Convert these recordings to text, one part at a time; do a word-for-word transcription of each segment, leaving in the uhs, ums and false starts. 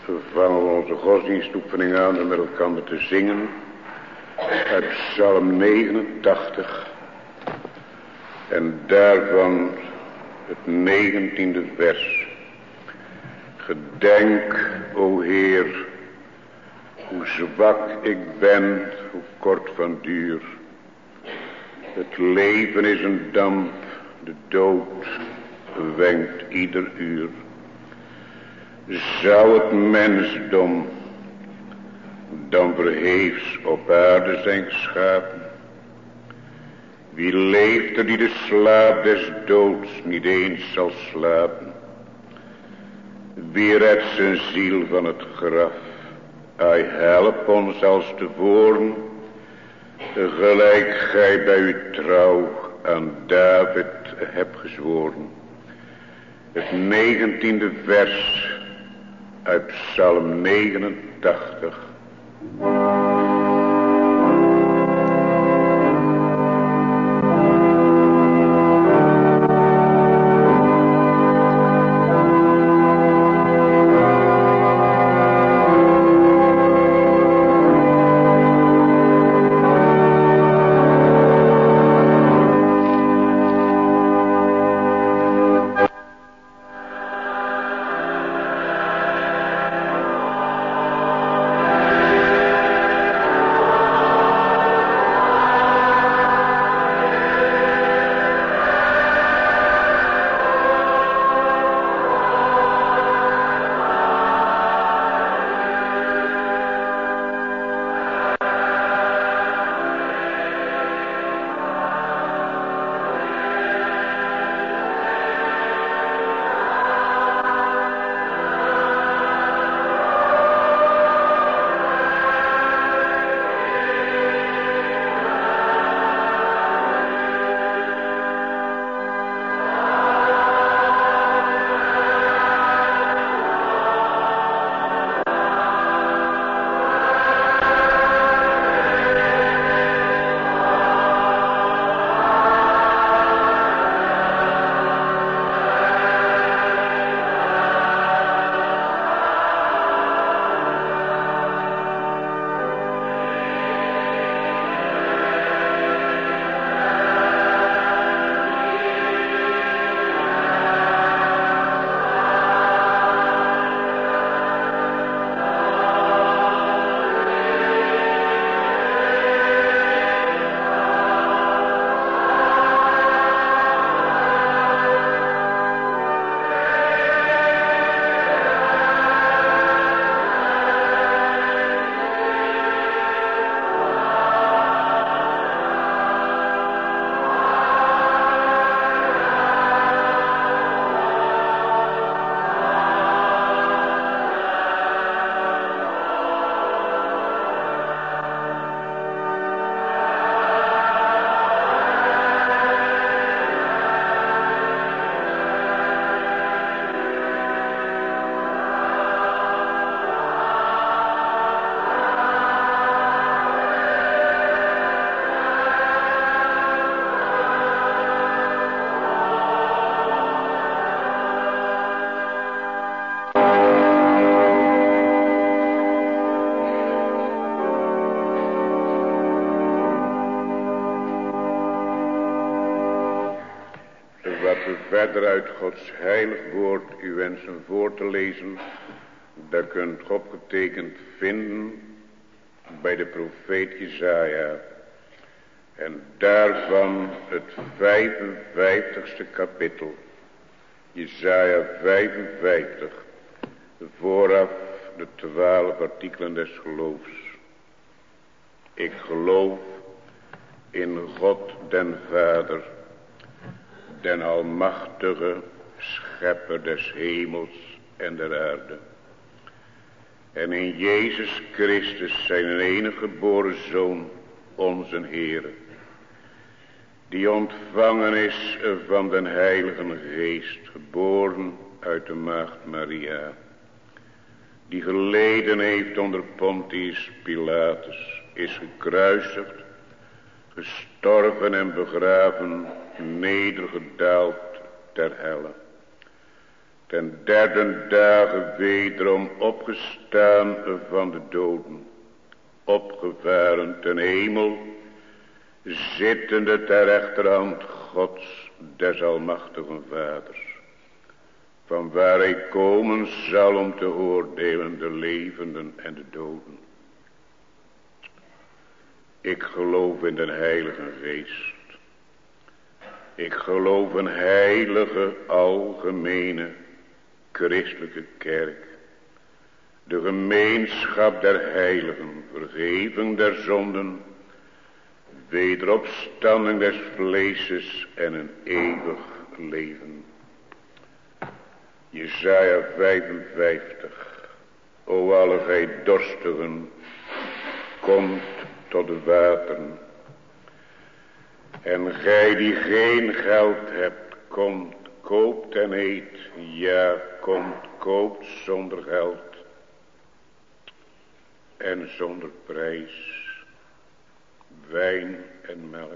vangen we onze godsdienstoefening aan om met elkaar te zingen uit Psalm negenentachtig en daarvan het negentiende vers. Gedenk, o Heer, hoe zwak ik ben, hoe kort van duur. Het leven is een damp, de dood wenkt ieder uur. Zou het mensdom dan verheefs op aarde zijn geschapen? Wie leeft er die de slaap des doods niet eens zal slapen? Wie redt zijn ziel van het graf? Hij help ons als tevoren, gelijk gij bij uw trouw aan David hebt gezworen. Het negentiende vers uit Psalm negenentachtig. Verder uit Gods heilig woord u wensen voor te lezen, dat kunt u opgetekend vinden bij de profeet Jesaja. En daarvan het vijfenvijftigste kapittel, Jesaja vijfenvijftig, vooraf de twaalf artikelen des geloofs. Ik geloof in God den Vader, den almachtige schepper des hemels en der aarde. En in Jezus Christus zijn enige geboren Zoon, onze Heere, die ontvangen is van den Heilige Geest, geboren uit de maagd Maria, die geleden heeft onder Pontius Pilatus, is gekruisigd, gestorven en begraven, nedergedaald ter helle. ten derde dagen wederom opgestaan van de doden, opgevaren ten hemel, zittende ter rechterhand Gods des almachtigen Vaders, van waar hij komen zal om te oordelen de levenden en de doden. Ik geloof in de Heilige Geest. Ik geloof een heilige, algemene, christelijke kerk. De gemeenschap der heiligen, vergeving der zonden, wederopstanding des vleeses en een eeuwig leven. Jesaja vijfenvijftig. O alle gij dorstigen, komt tot de wateren. En gij die geen geld hebt, komt, koopt en eet. Ja, komt, koopt zonder geld en zonder prijs wijn en melk.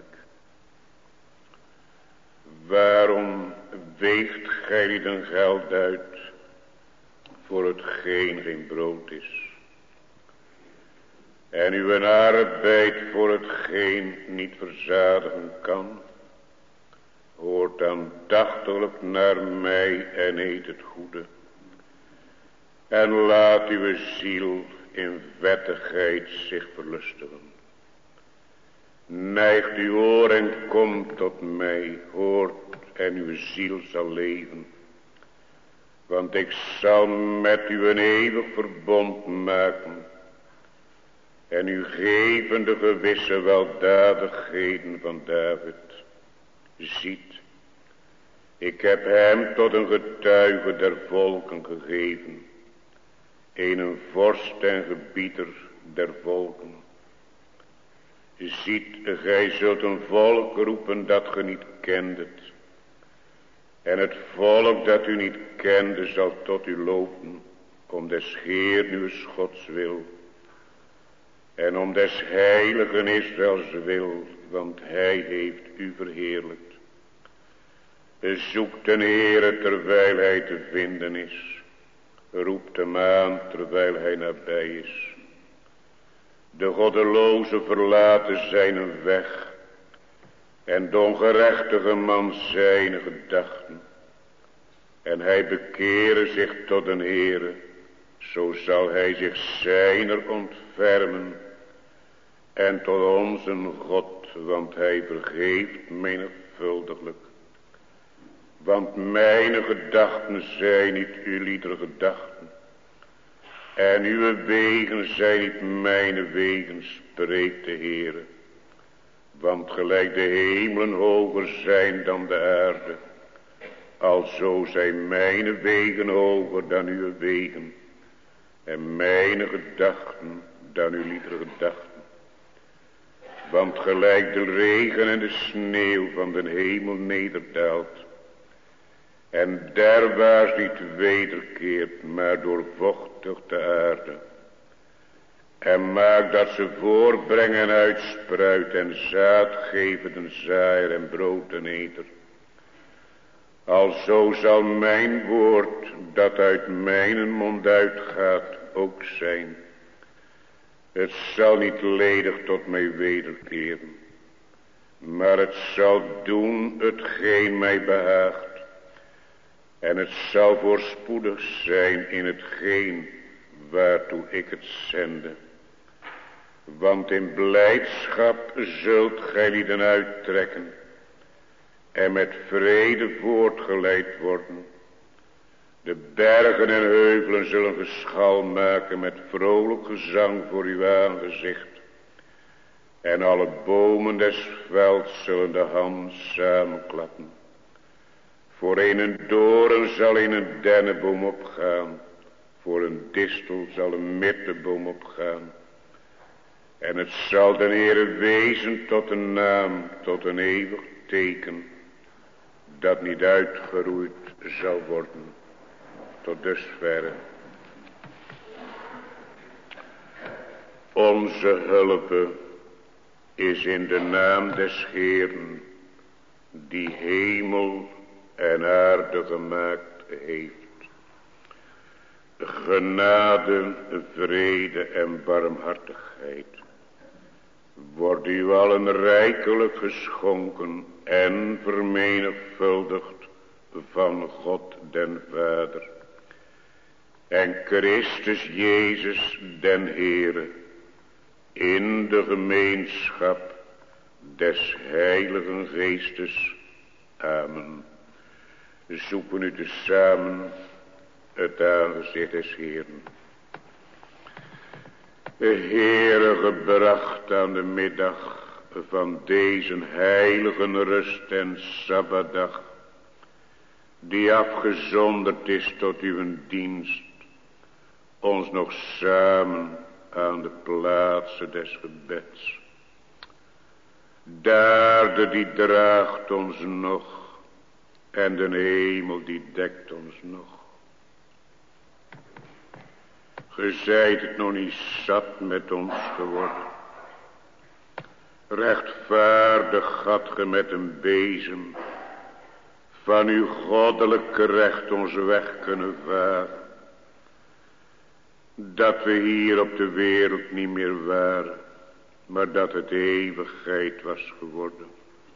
Waarom weegt gij niet een geld uit voor hetgeen geen brood is, en uw arbeid voor hetgeen niet verzadigen kan? Hoort aandachtiglijk naar mij en eet het goede, en laat uw ziel in vettigheid zich verlustigen. Neigt uw oor en komt tot mij, hoort en uw ziel zal leven. Want ik zal met u een eeuwig verbond maken, en u geven de gewisse weldadigheden van David. Ziet, ik heb hem tot een getuige der volken gegeven, een vorst en gebieter der volken. Ziet, gij zult een volk roepen dat ge niet kendet, en het volk dat u niet kende zal tot u lopen, om des Heeren uw Gods wil, en om des heiligen Israëls wil, want hij heeft u verheerlijkt. Zoekt de Heere terwijl hij te vinden is, roept hem aan terwijl hij nabij is. De goddeloze verlaten zijn weg, en de ongerechtige man zijn gedachten, en hij bekere zich tot een Heere, zo zal hij zich zijner ontfermen, en tot onze God, want hij vergeeft menigvuldiglijk. Want mijn gedachten zijn niet uw liedere gedachten, en uw wegen zijn niet mijn wegen, spreekt de Heere. Want gelijk de hemelen hoger zijn dan de aarde, alzo zijn mijn wegen hoger dan uw wegen, en mijn gedachten dan uw liedere gedachten. Want gelijk de regen en de sneeuw van de hemel nederdaalt, en derwaarts niet wederkeert, maar doorvochtigt de aarde, en maakt dat ze voortbrengen en uitspruit, en zaad geven den zaaier en brood den eter. Alzo zal mijn woord, dat uit mijn mond uitgaat, ook zijn. Het zal niet ledig tot mij wederkeren, maar het zal doen hetgeen mij behaagt. En het zal voorspoedig zijn in hetgeen waartoe ik het zende. Want in blijdschap zult gij lieden uittrekken, en met vrede voortgeleid worden. De bergen en heuvelen zullen geschal maken met vrolijk gezang voor uw aangezicht. En alle bomen des velds zullen de hand samenklappen. Voor een doorn zal in een dennenboom opgaan, voor een distel zal een mitteboom opgaan. En het zal den Heere wezen tot een naam, tot een eeuwig teken, dat niet uitgeroeid zal worden. Tot dusverre. Onze hulp is in de naam des Heeren, die hemel en aarde gemaakt heeft. Genade, vrede en barmhartigheid wordt u allen rijkelijk geschonken en vermenigvuldigd van God den Vader en Christus Jezus den Heere in de gemeenschap des Heiligen Geestes. Amen. Zoeken u tezamen het aangezicht des Heeren. De Heere gebracht aan de middag van deze heilige rust en Sabbatdag, die afgezonderd is tot uw dienst, ons nog samen aan de plaatsen des gebeds. Daerde die draagt ons nog, en de hemel die dekt ons nog. Ge zijt het nog niet zat met ons geworden. Rechtvaardig had ge met een bezem van uw goddelijke recht ons weg kunnen varen. Dat we hier op de wereld niet meer waren, maar dat het eeuwigheid was geworden.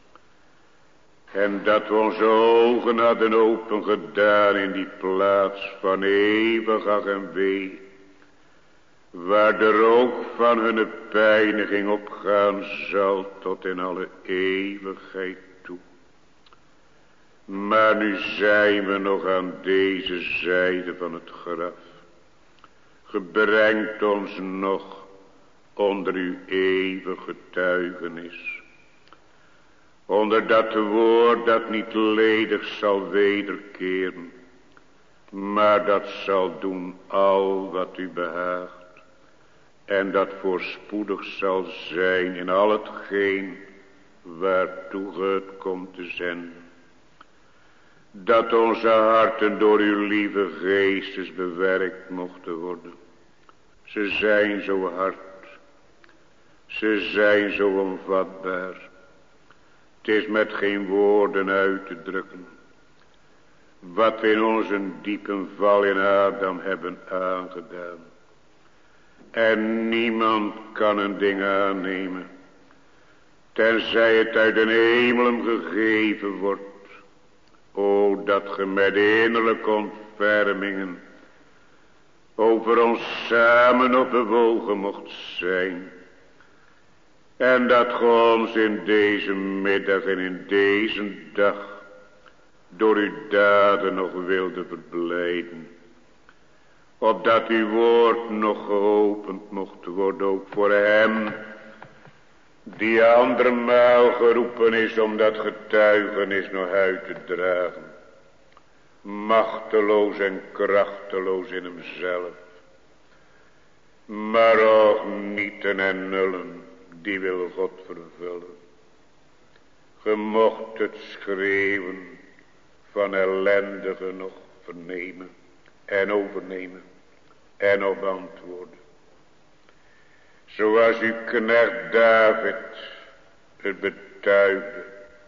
En dat we onze ogen hadden open gedaan in die plaats van eeuwig ach en wee, waar de rook van hun pijniging opgaan zal tot in alle eeuwigheid toe. Maar nu zijn we nog aan deze zijde van het graf. Ge brengt ons nog onder uw eeuwige getuigenis. Onder dat woord dat niet ledig zal wederkeren, maar dat zal doen al wat u behaagt. En dat voorspoedig zal zijn in al hetgeen waartoe ge het komt te zenden. Dat onze harten door uw lieve geestes bewerkt mochten worden. Ze zijn zo hard. Ze zijn zo onvatbaar. Het is met geen woorden uit te drukken. Wat we in onze diepe val in Adam hebben aangedaan. En niemand kan een ding aannemen, tenzij het uit de hemel hem gegeven wordt. O, dat ge met innerlijke ontfermingen over ons samen op bewogen mocht zijn. En dat ge ons in deze middag en in deze dag door uw daden nog wilde verblijden. Opdat uw woord nog geopend mocht worden, ook voor hem die andermaal geroepen is om dat getuigenis nog uit te dragen. Machteloos en krachteloos in hemzelf. Maar ook nieten en nullen, die wil God vervullen. Ge mocht het schreeuwen van ellendigen nog vernemen en overnemen en op antwoorden. Zoals uw knecht David het betuigde.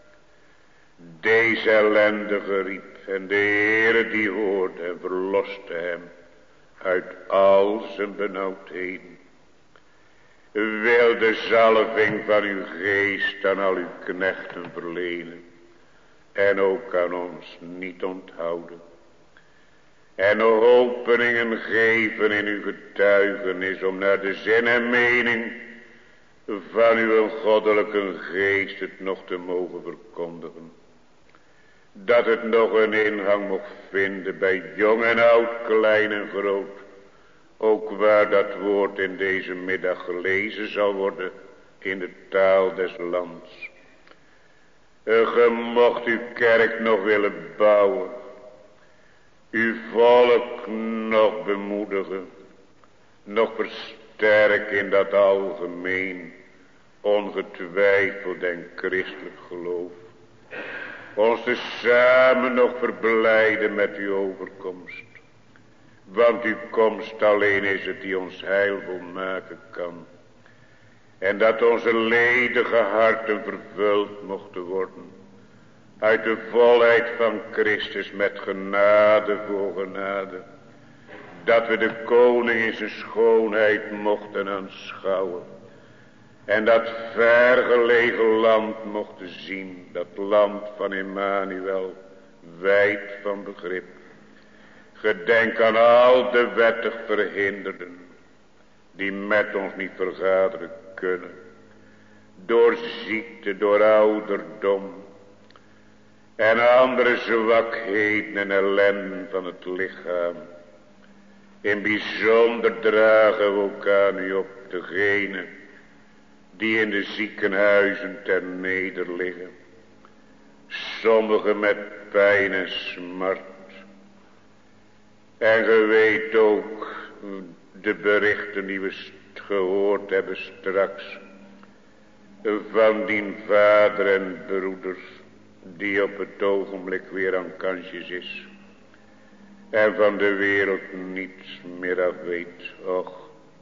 Deze ellendige riep en de Heere die hoorde en verloste hem uit al zijn benauwdheden. Wil de zalving van uw geest aan al uw knechten verlenen en ook aan ons niet onthouden. En nog openingen geven in uw getuigenis om naar de zin en mening van uw goddelijke geest het nog te mogen verkondigen. Dat het nog een ingang mocht vinden bij jong en oud, klein en groot. Ook waar dat woord in deze middag gelezen zal worden in de taal des lands. Ge mocht uw kerk nog willen bouwen. Uw volk nog bemoedigen, nog versterken in dat algemeen, ongetwijfeld en christelijk geloof. Ons te samen nog verblijden met uw overkomst. Want uw komst alleen is het die ons heilvol maken kan. En dat onze ledige harten vervuld mochten worden. Uit de volheid van Christus met genade voor genade. dat we de koning in zijn schoonheid mochten aanschouwen. En dat vergelegen land mochten zien, dat land van Emmanuel, wijd van begrip. Gedenk aan al de wettig verhinderden, die met ons niet vergaderen kunnen. Door ziekte, door ouderdom en andere zwakheden en ellenden van het lichaam. In bijzonder dragen we ook aan u op degene die in de ziekenhuizen ter neder liggen. Sommigen met pijn en smart. En ge weet ook de berichten die we gehoord hebben straks. Van die vader en broeders die op het ogenblik weer aan kansjes is. En van de wereld niets meer af weet. Och,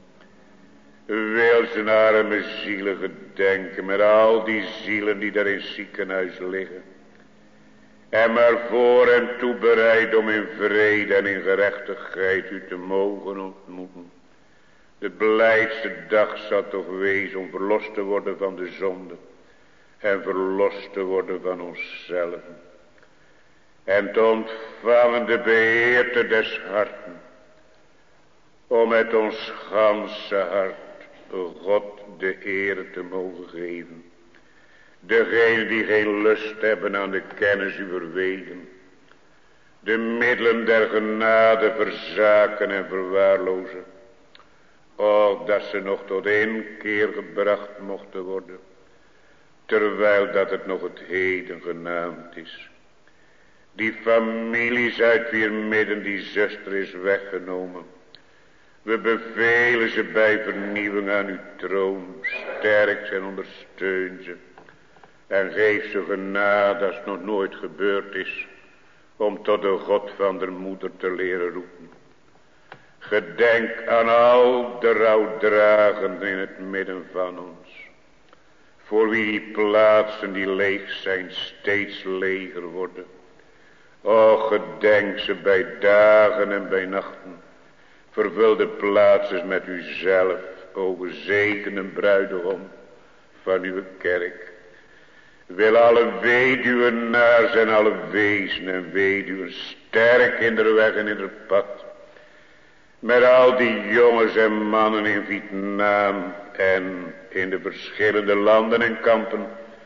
wil zijn arme zielen gedenken met al die zielen die daar in het ziekenhuis liggen. En maar voor en toe bereid om in vrede en in gerechtigheid u te mogen ontmoeten. De blijdste dag zal toch wezen om verlost te worden van de zonde. En verlost te worden van onszelf. En te ontvangen de beheerte des harten. Om met ons ganse hart God de eer te mogen geven. Degenen die geen lust hebben aan de kennis uw wegen. De middelen der genade verzaken en verwaarlozen. Och, dat ze nog tot inkeer gebracht mochten worden. Terwijl dat het nog het heden genaamd is. Die families uit wier midden die zuster is weggenomen. We bevelen ze bij vernieuwing aan uw troon. Sterk ze en ondersteun ze. En geef ze genade als het nog nooit gebeurd is. Om tot de God van der moeder te leren roepen. Gedenk aan al de rouwdragenden in het midden van ons. Voor wie die plaatsen die leeg zijn steeds leger worden. O, gedenk ze bij dagen en bij nachten. Vervul de plaatsen met uzelf, o gezegende bruidegom van uw kerk. Wil alle weduwenaars en alle wezen en weduwen sterk in de weg en in het pad. Met al die jongens en mannen in Vietnam en in de verschillende landen en kampen.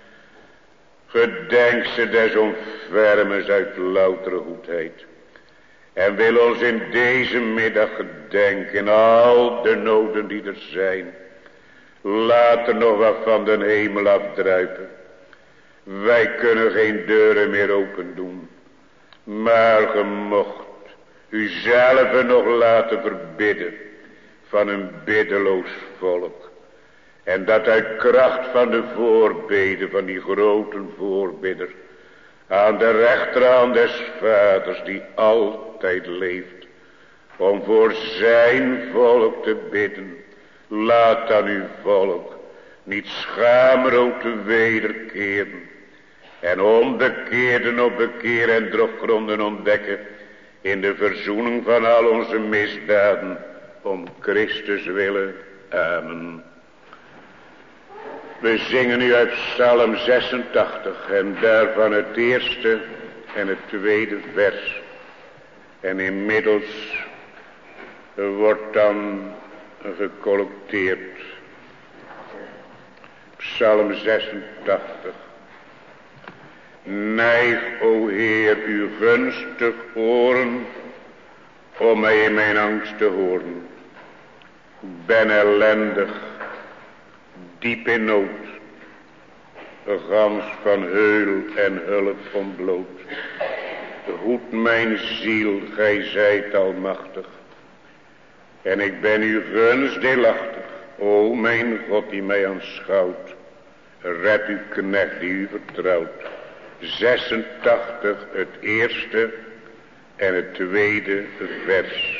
Gedenk ze des ontfermens uit loutere goedheid. En wil ons in deze middag gedenken in al de noden die er zijn. Laat er nog wat van den hemel afdruipen. Wij kunnen geen deuren meer open doen. Maar ge mocht uzelf nog laten verbidden van een biddeloos volk. En dat uit kracht van de voorbeden van die grote voorbidder. Aan de rechterhand des vaders die altijd leeft. Om voor zijn volk te bidden. Laat dan uw volk niet schaamrood te wederkeren. En onbekeerden op bekeer en droggronden ontdekken. In de verzoening van al onze misdaden. Om Christus willen. Amen. We zingen nu uit Psalm zesentachtig en daarvan het eerste en het tweede vers. En inmiddels wordt dan gecollecteerd. Psalm zesentachtig. Neig, o Heer, uw gunstig oren om mij in mijn angst te horen. Ben ellendig. Diep in nood, gans van heul en hulp ontbloot. Hoed mijn ziel, gij zijt almachtig. En ik ben uw gunst deelachtig, o mijn God die mij aanschouwt. Red uw knecht die u vertrouwt. zesentachtig het eerste en het tweede vers.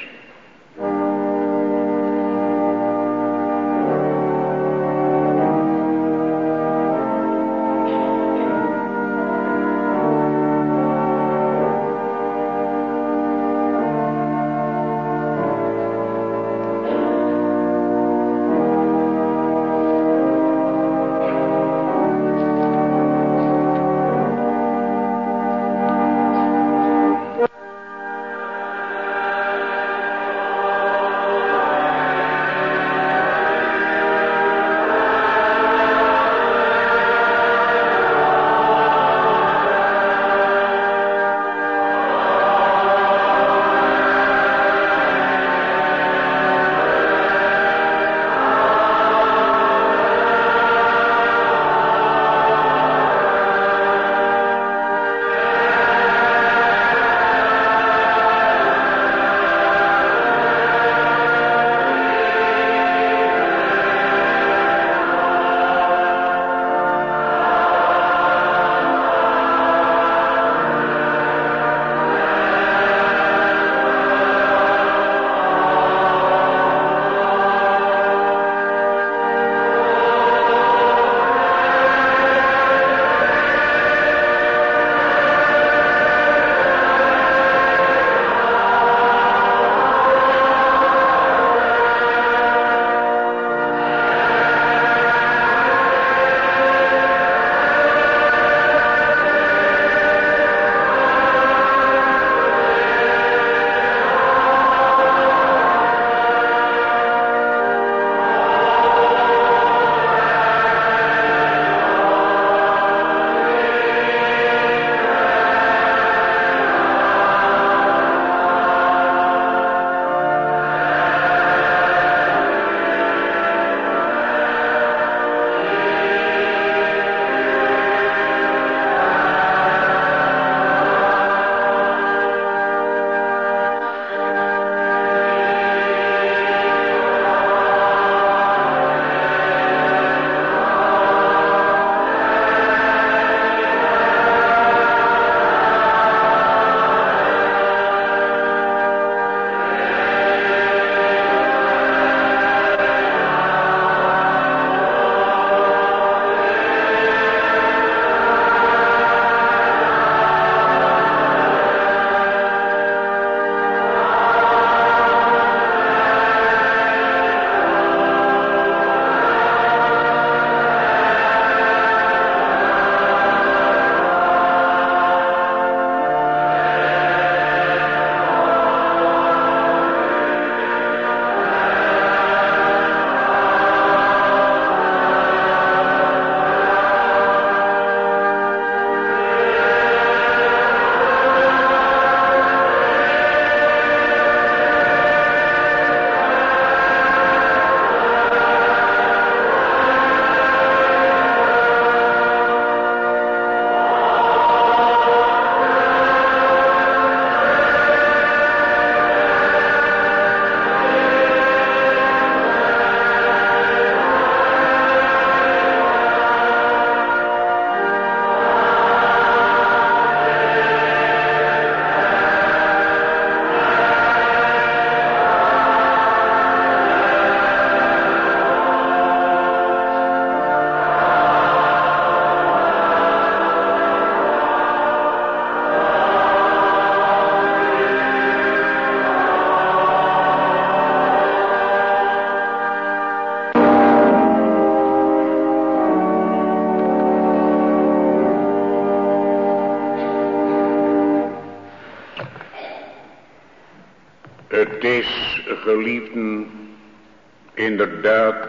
Het is, geliefden, inderdaad,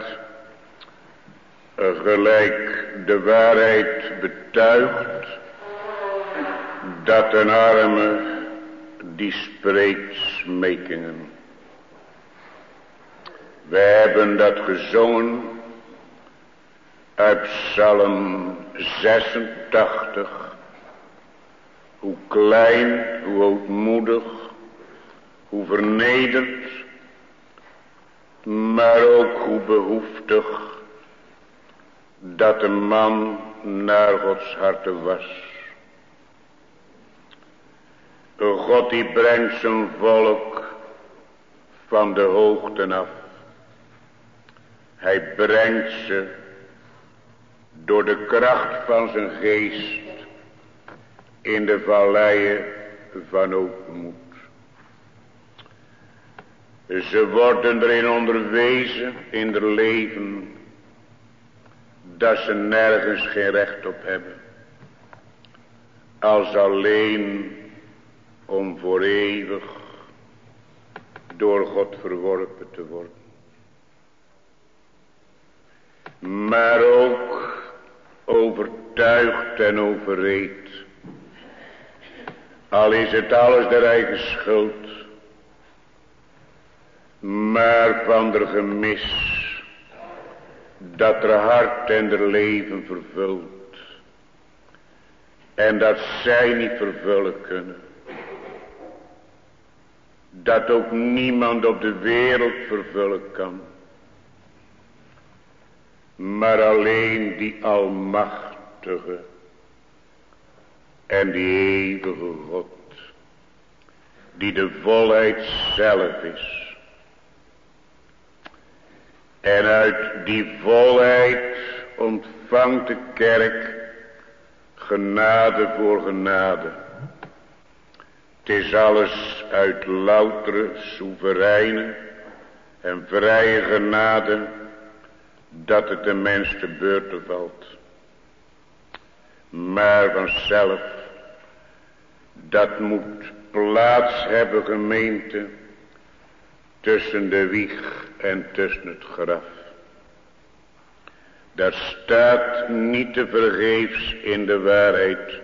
gelijk de waarheid betuigt, dat een arme die spreekt smekingen. We hebben dat gezongen uit Psalm zesentachtig. Hoe klein, hoe ootmoedig, hoe vernederd, maar ook hoe behoeftig dat de man naar Gods harte was. God die brengt zijn volk van de hoogten af. Hij brengt ze door de kracht van zijn geest in de valleien van ootmoed. Ze worden erin onderwezen in hun leven dat ze nergens geen recht op hebben, als alleen om voor eeuwig door God verworpen te worden. Maar ook overtuigd en overreed, al is het alles der eigen schuld, maar van der gemis dat er hart en der leven vervult, en dat zij niet vervullen kunnen, dat ook niemand op de wereld vervullen kan, maar alleen die almachtige en die eeuwige God, die de volheid zelf is. En uit die volheid ontvangt de kerk genade voor genade. Het is alles uit loutere, soevereine en vrije genade dat het de mens te beurten valt. Maar vanzelf, dat moet plaats hebben, gemeente, tussen de wieg en tussen het graf. Daar staat niet te vergeefs in de waarheid: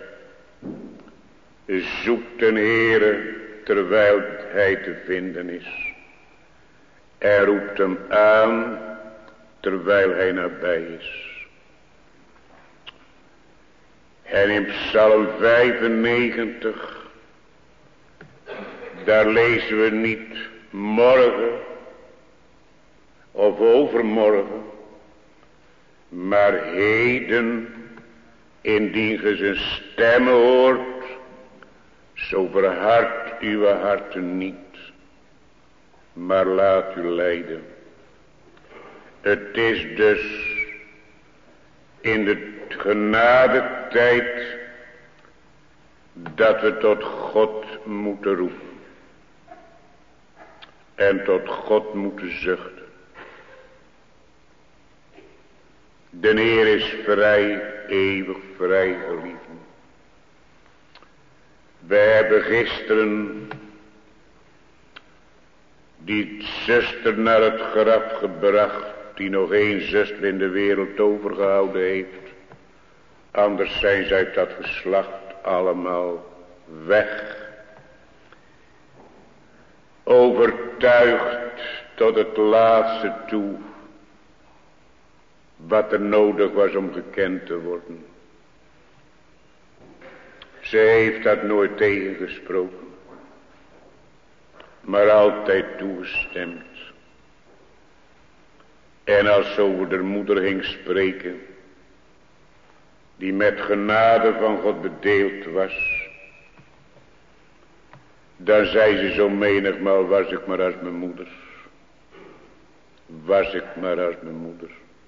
zoekt den Heere terwijl hij te vinden is, en roept hem aan terwijl hij nabij is. En in Psalm vijfennegentig, daar lezen we niet morgen of overmorgen, maar heden, indien ge zijn stem hoort, zo verhard uw harten niet, maar laat u leiden. Het is dus in de genadetijd dat we tot God moeten roepen en tot God moeten zuchten. De Heer is vrij, eeuwig vrij, geliefden. We hebben gisteren die zuster naar het graf gebracht, die nog één zuster in de wereld overgehouden heeft. Anders zijn ze uit dat geslacht allemaal weg. Overtuigd tot het laatste toe wat er nodig was om gekend te worden. Ze heeft dat nooit tegengesproken, maar altijd toegestemd. En als ze over de moeder ging spreken, die met genade van God bedeeld was, dan zei ze zo menigmaal: was ik maar als mijn moeder. Was ik maar als mijn moeder.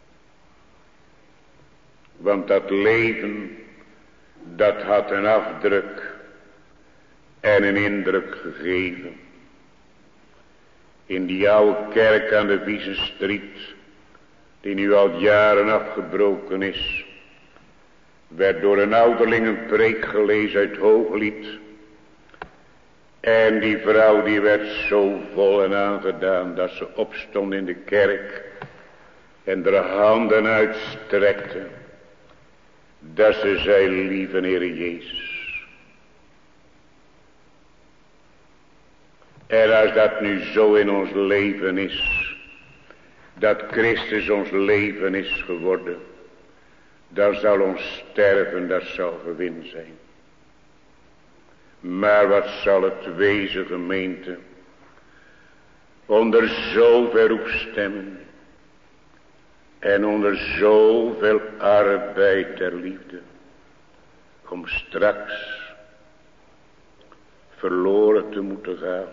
Want dat leven, dat had een afdruk en een indruk gegeven. In die oude kerk aan de Wiesenstriet, die nu al jaren afgebroken is, werd door een ouderling een preek gelezen uit Hooglied. En die vrouw die werd zo vol en aangedaan dat ze opstond in de kerk en haar handen uitstrekte. Dat ze zei, lieve Heer Jezus. En als dat nu zo in ons leven is, dat Christus ons leven is geworden, dan zal ons sterven, dat zal gewin zijn. Maar wat zal het wezen, gemeente, onder zoveel roepstemmen en onder zoveel arbeid der liefde, om straks verloren te moeten gaan.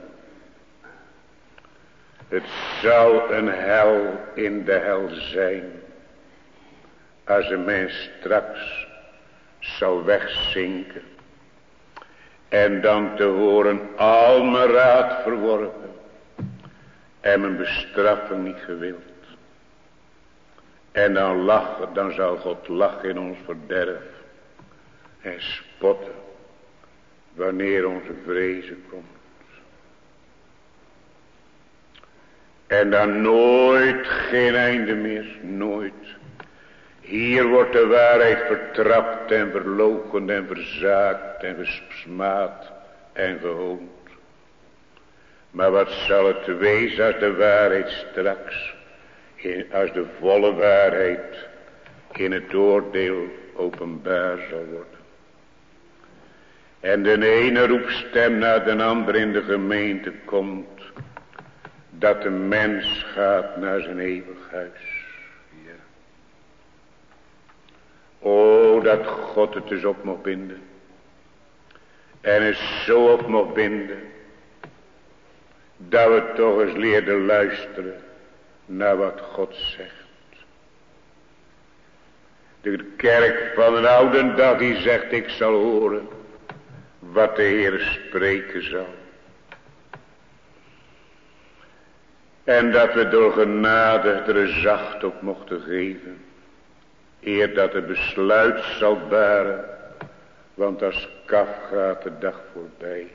Het zou een hel in de hel zijn, als een mens straks zou wegzinken. En dan te horen, al mijn raad verworpen. En mijn bestraffing niet gewild. En dan lachen, dan zou God lachen in ons verderf. En spotten, wanneer onze vrezen komt. En dan nooit geen einde meer, nooit. Hier wordt de waarheid vertrapt en verloochend en verzaakt en gesmaad en gehoond. Maar wat zal het wezen als de waarheid straks, in, als de volle waarheid in het oordeel openbaar zal worden. En de ene roepstem naar de andere in de gemeente komt, dat de mens gaat naar zijn eeuwig huis. O, dat God het dus op mocht binden. En het zo op mocht binden. Dat we toch eens leerden luisteren naar wat God zegt. De kerk van een oude dag die zegt, ik zal horen wat de Heer spreken zal. En dat we door genade er zacht op mochten geven. Eer dat het besluit zal baren. Want als kaf gaat de dag voorbij.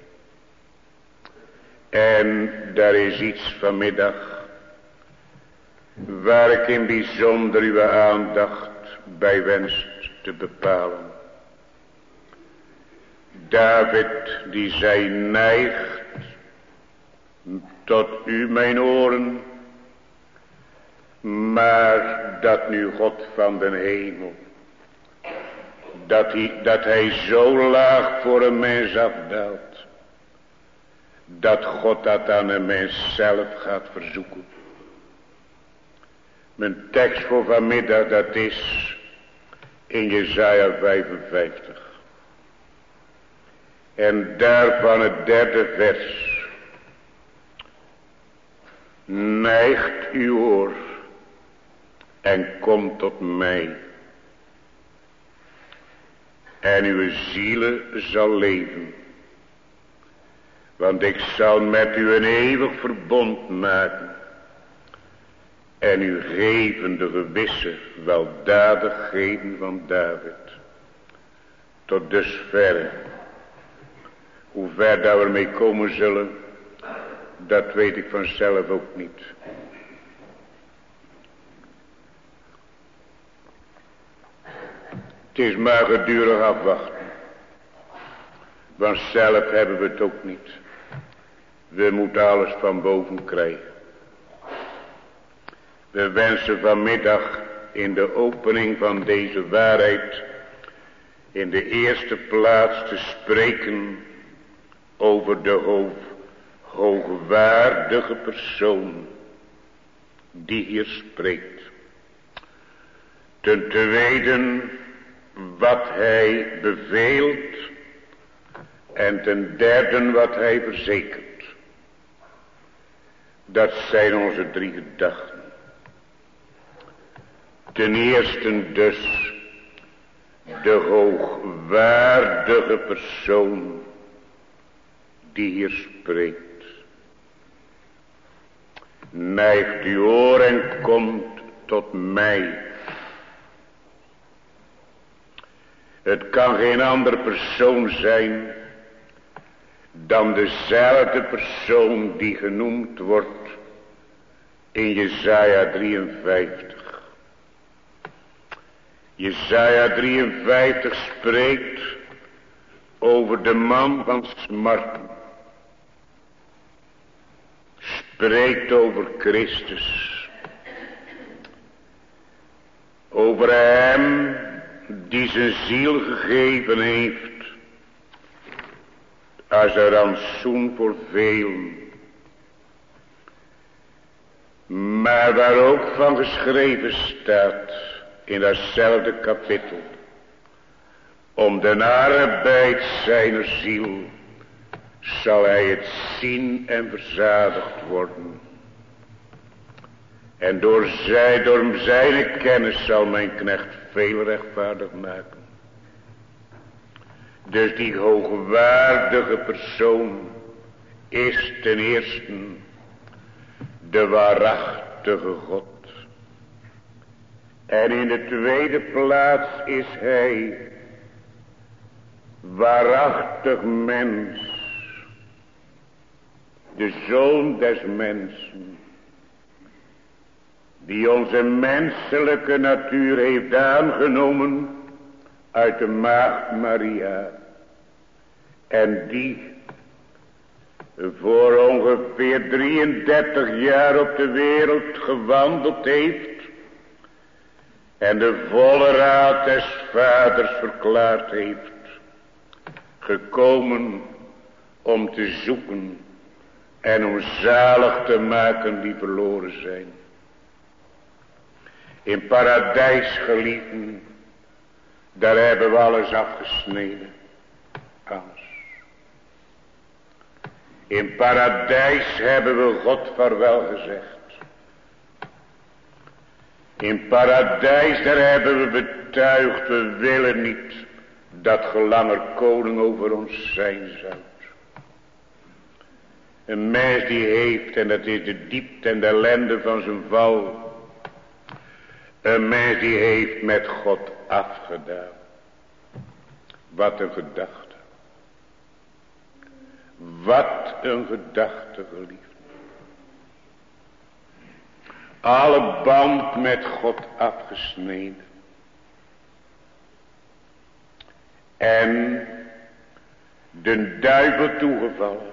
En daar is iets vanmiddag. Waar ik in bijzonder uw aandacht bij wenst te bepalen. David die zei, neigt tot u mijn oren. Maar dat nu God van den hemel, dat hij, dat hij zo laag voor een mens afdaalt, dat God dat aan een mens zelf gaat verzoeken. Mijn tekst voor vanmiddag, dat is in Jesaja vijfenvijftig. En daarvan het derde vers. Neigt uw oor en kom tot mij. En uw zielen zal leven. Want ik zal met u een eeuwig verbond maken. En u geven de gewisse weldadigheden van David. Tot dusverre. Hoe ver dat we ermee komen zullen, dat weet ik vanzelf ook niet. Het is maar gedurig afwachten. Want zelf hebben we het ook niet. We moeten alles van boven krijgen. We wensen vanmiddag in de opening van deze waarheid in de eerste plaats te spreken over de hoog, hoogwaardige persoon die hier spreekt. Ten tweede wat hij beveelt en ten derde wat hij verzekert. Dat zijn onze drie gedachten. Ten eerste dus de hoogwaardige persoon die hier spreekt. Neigt uw oor en komt tot mij. Het kan geen andere persoon zijn dan dezelfde persoon die genoemd wordt in Jesaja drieënvijftig. Jesaja drieënvijftig spreekt over de man van smarten. Spreekt over Christus. Over hem die zijn ziel gegeven heeft als een rantsoen voor velen. Maar waar ook van geschreven staat in datzelfde kapittel. Om de arbeid zijner ziel zal hij het zien en verzadigd worden. En door, zij, door zijn kennis zal mijn knecht veel rechtvaardig maken. Dus die hoogwaardige persoon is ten eerste de waarachtige God. En in de tweede plaats is hij waarachtig mens. De zoon des mensen. Die onze menselijke natuur heeft aangenomen uit de maagd Maria. En die voor ongeveer drieëndertig jaar op de wereld gewandeld heeft. En de volle raad des vaders verklaard heeft. Gekomen om te zoeken en om zalig te maken die verloren zijn. In paradijs geliefden, daar hebben we alles afgesneden. Alles. In paradijs hebben we God vaarwel gezegd. In paradijs, daar hebben we betuigd, we willen niet dat ge langer koning over ons zijn zoudt. Een mens die heeft, en dat is de diepte en de ellende van zijn val. Een mens die heeft met God afgedaan. Wat een gedachte. Wat een gedachte, geliefd. Alle band met God afgesneden. En de duivel toegevallen.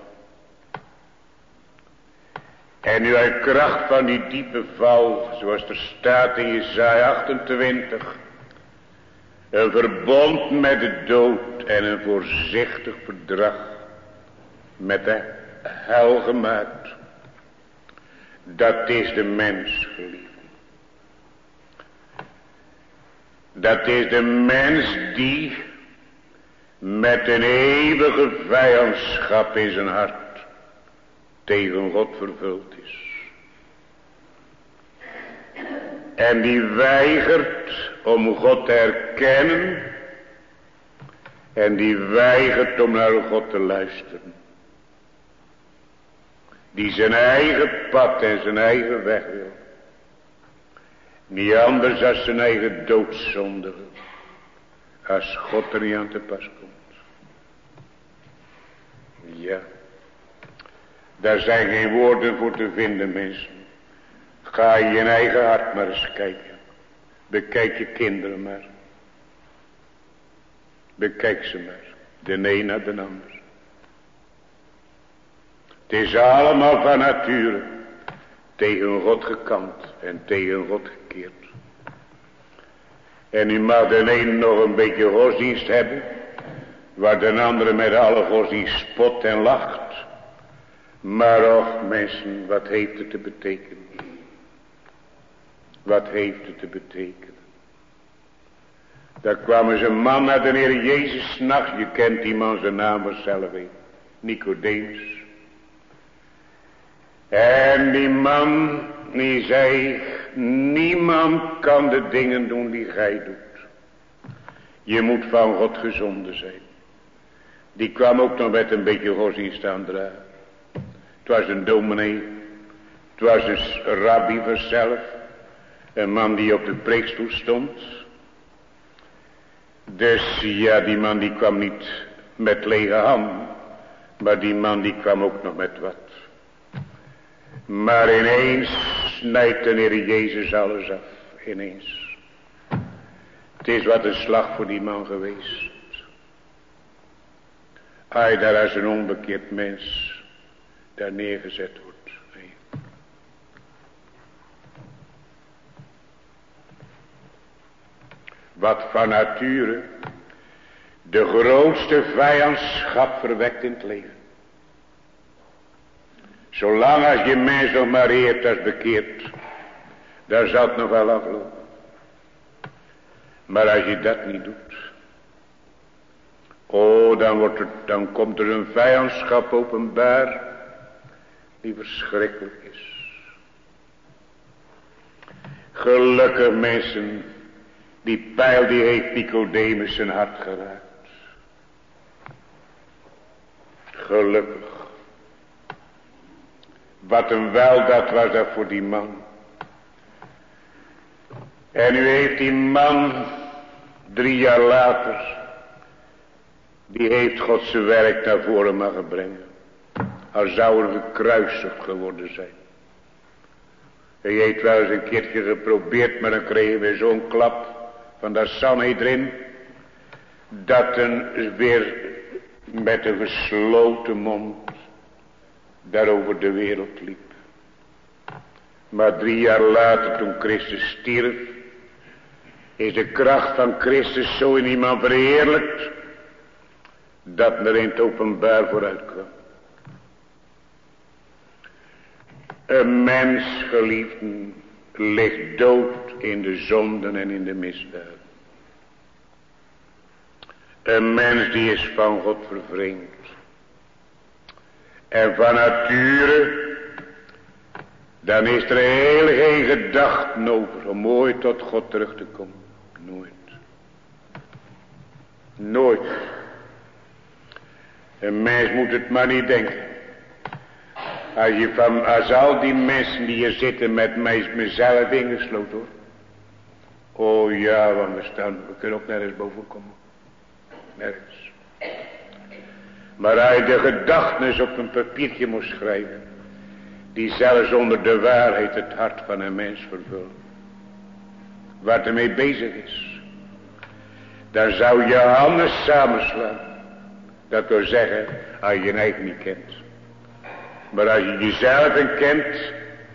En nu uit kracht van die diepe val, zoals er staat in Jesaja achtentwintig. Een verbond met de dood en een voorzichtig verdrag met de hel gemaakt. Dat is de mens, geliefd. Dat is de mens die met een eeuwige vijandschap in zijn hart tegen God vervuld is. En die weigert om God te herkennen. En die weigert om naar God te luisteren. Die zijn eigen pad en zijn eigen weg wil. Niet anders dan zijn eigen doodzondigen. Als God er niet aan te pas komt. Ja. Daar zijn geen woorden voor te vinden, mensen. Ga je in eigen hart maar eens kijken. Bekijk je kinderen maar. Bekijk ze maar. De een naar de ander. Het is allemaal van nature tegen God gekant en tegen God gekeerd. En u mag de een nog een beetje godsdienst hebben, waar de andere met alle godsdienst spot en lacht. Maar och mensen, wat heeft het te betekenen? Wat heeft het te betekenen? Daar kwam eens een man naar de Heer Jezus 's nachts. Je kent die man, zijn naam was zelf een. Nicodemus. En die man, die zei, niemand kan de dingen doen die gij doet. Je moet van God gezonden zijn. Die kwam ook nog met een beetje godsdienst aandragen. Het was een dominee. Het was een rabbi vanzelf. Een man die op de preekstoel stond. Dus ja, die man die kwam niet met lege handen. Maar die man die kwam ook nog met wat. Maar ineens snijdt de Heer Jezus alles af. Ineens. Het is wat een slag voor die man geweest. Hij daar als een onbekeerd mens daar neergezet wordt. Nee. Wat van nature de grootste vijandschap verwekt in het leven. Zolang als je mens nog maar eert als bekeerd, daar zal het nog wel aflopen. Maar als je dat niet doet, oh, dan, wordt er, dan komt er een vijandschap openbaar die verschrikkelijk is. Gelukkig mensen, die pijl die heeft Nicodemus zijn hart geraakt. Gelukkig. Wat een wel dat was dat voor die man. En nu heeft die man drie jaar later, die heeft God zijn werk naar voren mogen brengen. Al zou er gekruisigd geworden zijn. Hij heeft wel eens een keertje geprobeerd, maar dan kregen we zo'n klap van dat Sanhedrin, dat een weer met een gesloten mond daar over de wereld liep. Maar drie jaar later, toen Christus stierf, is de kracht van Christus zo in iemand verheerlijkt, dat er in het openbaar vooruit kwam. Een mens, geliefden, ligt dood in de zonden en in de misdaden. Een mens die is van God vervreemd. En van nature, dan is er heel geen gedachten over om ooit tot God terug te komen. Nooit. Nooit. Een mens moet het maar niet denken. Als, je van, als al die mensen die hier zitten met mij, mezelf ingesloten hoor. Oh ja, want we staan, we kunnen ook nergens boven komen. Nergens. Maar als je de gedachtenis op een papiertje moest schrijven, die zelfs onder de waarheid het hart van een mens vervult, waar ermee bezig is, dan zou je handen samenslaan. Dat wil zeggen, als je je eigen niet kent. Maar als je jezelf kent,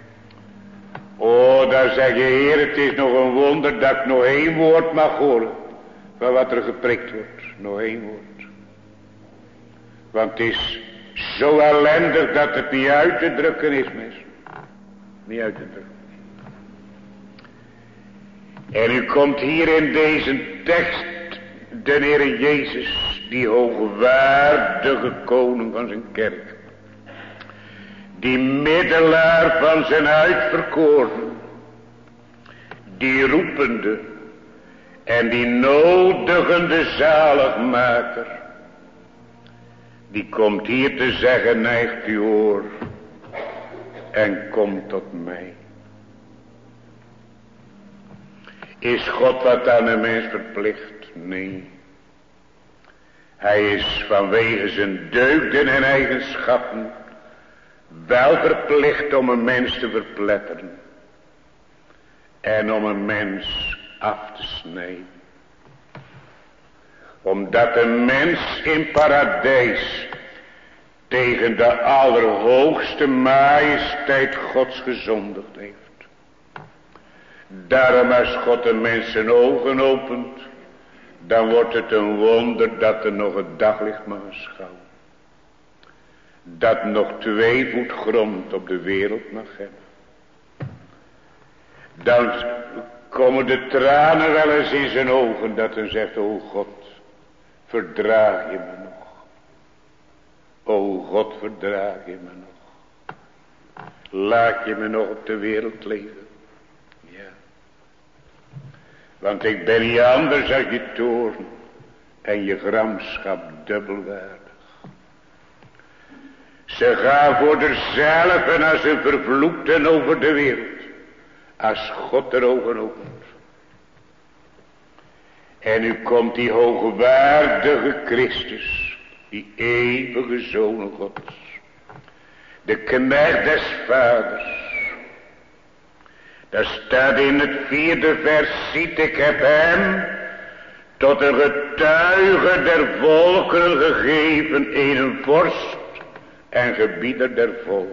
oh, dan zeg je, Heer, het is nog een wonder dat ik nog één woord mag horen van wat er geprikt wordt. Nog één woord. Want het is zo ellendig dat het niet uit te drukken is, mensen. Niet uit te drukken. En u komt hier in deze tekst de Heer Jezus, die hoogwaardige koning van zijn kerk. Die middelaar van zijn uitverkoren. Die roepende en die nodigende zaligmaker. Die komt hier te zeggen, neigt uw oor en kom tot mij. Is God wat aan een mens verplicht? Nee. Hij is vanwege zijn deugden en eigenschappen wel verplicht om een mens te verpletteren. En om een mens af te snijden. Omdat een mens in paradijs tegen de allerhoogste majesteit Gods gezondigd heeft. Daarom als God een mens zijn ogen opent, dan wordt het een wonder dat er nog het daglicht mag schouwen. Dat nog twee voet grond op de wereld mag hebben. Dan komen de tranen wel eens in zijn ogen, dat hij zegt, o God, verdraag je me nog. O God, verdraag je me nog. Laat je me nog op de wereld leven. Ja. Want ik ben niet anders dan je toorn en je gramschap dubbelwaardig. Ze gaan voor zichzelf en als een vervloekten over de wereld. Als God er ogen opent. En nu komt die hoogwaardige Christus. die eeuwige Zoon Gods, de knecht des Vaders. Daar staat in het vierde vers, ziet ik heb hem tot een getuige der volkeren gegeven, in een vorst en gebieder der volkeren.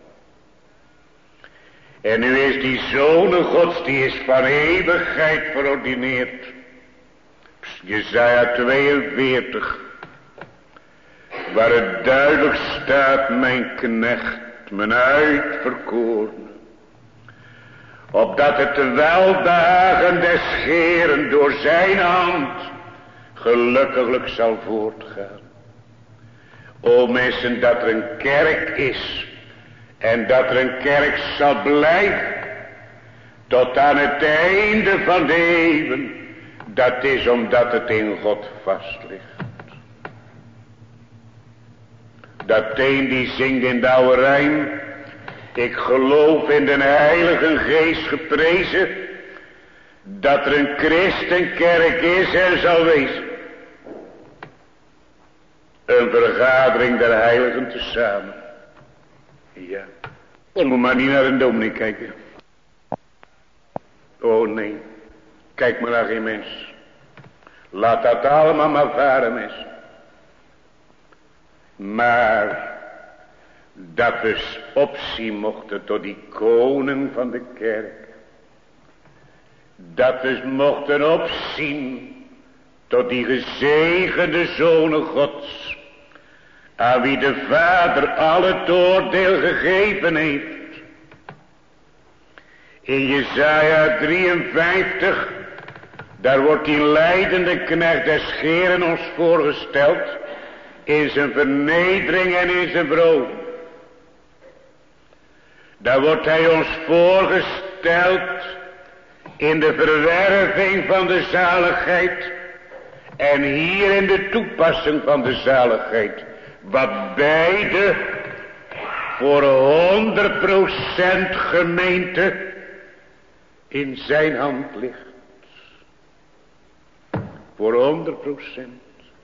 En nu is die Zoon Gods, die is van eeuwigheid verordineerd. Jesaja tweeënveertig, waar het duidelijk staat, mijn knecht, mijn uitverkorene, opdat het welbehagen des Heeren door zijn hand gelukkiglijk zal voortgaan. O mensen, dat er een kerk is en dat er een kerk zal blijven tot aan het einde van de eeuwen, dat is omdat het in God vast ligt. Dat een die zingt in de oude rijm, ik geloof in de Heilige Geest geprezen, dat er een christenkerk is en zal wezen. Een vergadering der heiligen tezamen. Ja, je moet maar niet naar een dominee kijken. Oh nee, kijk maar naar geen mens. Laat dat allemaal maar varen, mensen. Maar dat we opzien mochten tot die koning van de kerk. Dat we mochten opzien tot die gezegende Zoon Gods, aan wie de Vader al het oordeel gegeven heeft. In Jesaja drieënvijftig, daar wordt die lijdende knecht des Heeren ons voorgesteld, in zijn vernedering en in zijn vroom. Daar wordt hij ons voorgesteld in de verwerving van de zaligheid en hier in de toepassing van de zaligheid. Wat beide voor honderd procent gemeente in zijn hand ligt. Voor honderd procent.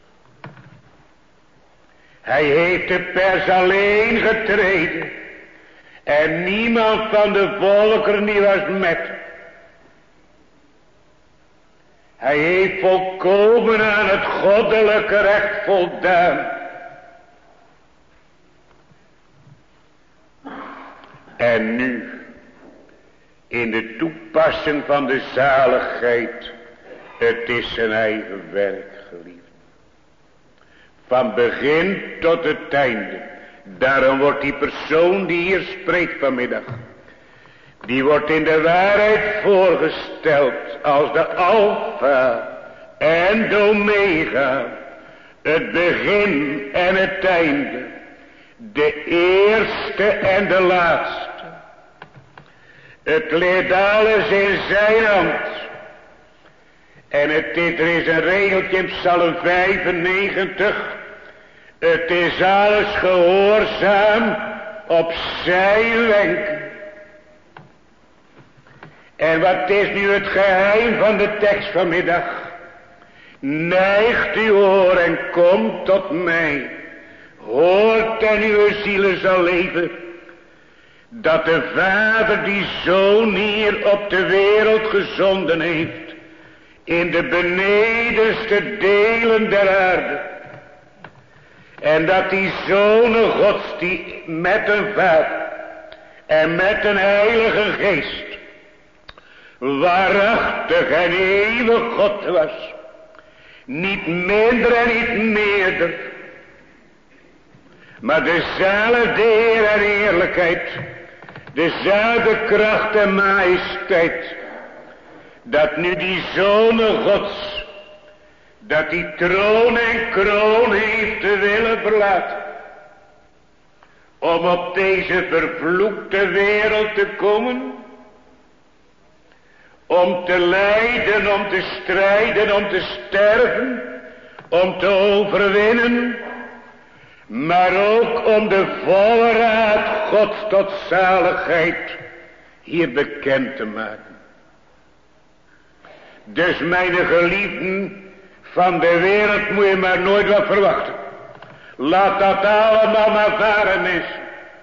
Hij heeft de pers alleen getreden. En niemand van de volkeren die was met. Hij heeft volkomen aan het goddelijke recht voldaan. En nu, in de toepassing van de zaligheid, het is zijn eigen werk, geliefd. Van begin tot het einde. Daarom wordt die persoon die hier spreekt vanmiddag, die wordt in de waarheid voorgesteld als de Alpha en de Omega, het begin en het einde, de eerste en de laatste. Het ligt alles in zijn hand. En het, dit, er is een regeltje in Psalm vijfennegentig. Het is alles gehoorzaam op zijn wenken. En wat is nu het geheim van de tekst vanmiddag? Neigt uw oor en komt tot mij. Hoort en uw zielen zal leven. Dat de Vader die Zoon hier op de wereld gezonden heeft. In de benedenste delen der aarde. En dat die Zoon Gods die met een Vader en met een Heilige Geest waarachtig en eeuwig God was. Niet minder en niet meerder. Maar dezelfde Heer en eerlijkheid. Dezelfde kracht en majesteit. Dat nu die Zoon Gods, dat die troon en kroon heeft te willen verlaten. Om op deze vervloekte wereld te komen. Om te lijden, om te strijden, om te sterven. Om te overwinnen. Maar ook om de volle raad Gods tot zaligheid hier bekend te maken. Dus mijn geliefden, van de wereld moet je maar nooit wat verwachten. Laat dat allemaal maar varen, mensen.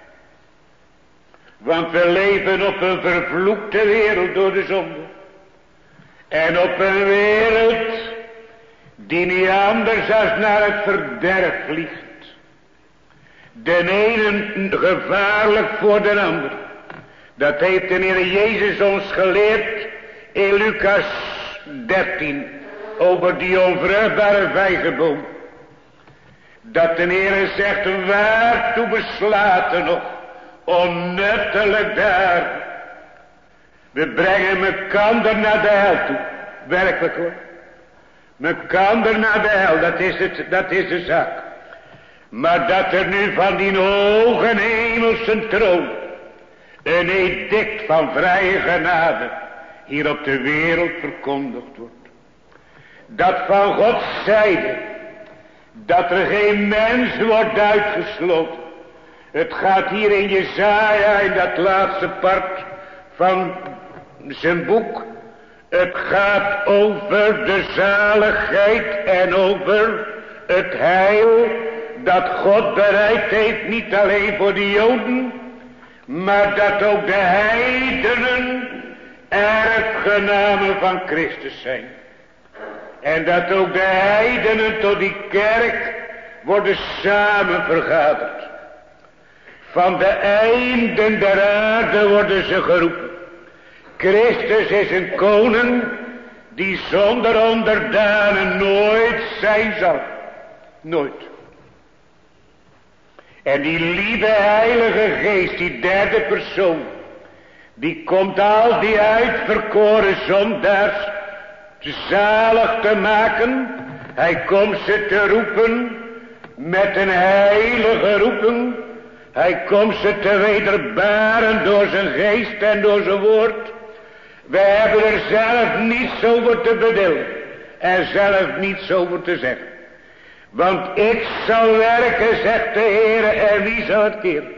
Want we leven op een vervloekte wereld door de zonde. En op een wereld die niet anders als naar het verderf vliegt. De ene gevaarlijk voor de ander. Dat heeft de Heer Jezus ons geleerd in Lucas dertien. Over die onvruchtbare vijgenboom. Dat de Heer zegt, waartoe beslaten nog, onnuttelijk daar. We brengen mekander naar de hel toe. Werkelijk hoor. Mekander naar de hel, dat is het, dat is de zaak. Maar dat er nu van die hoge hemelse troon een edict van vrije genade hier op de wereld verkondigd wordt. Dat van Gods zijde, dat er geen mens wordt uitgesloten. Het gaat hier in Jesaja, in dat laatste part van zijn boek. Het gaat over de zaligheid en over het heil dat God bereid heeft, niet alleen voor de Joden, maar dat ook de heidenen erfgenamen van Christus zijn. En dat ook de heidenen tot die kerk worden samen vergaderd. Van de einden der aarde worden ze geroepen. Christus is een koning die zonder onderdanen nooit zijn zal. Nooit. En die lieve heilige geest, die derde persoon, die komt al die uitverkoren zondaars zalig te maken. Hij komt ze te roepen met een heilige roeping. Hij komt ze te wederbaren door zijn geest en door zijn woord. Wij hebben er zelf niets over te bedelen en zelf niets over te zeggen. Want ik zal werken, zegt de Heer, en wie zal het keren?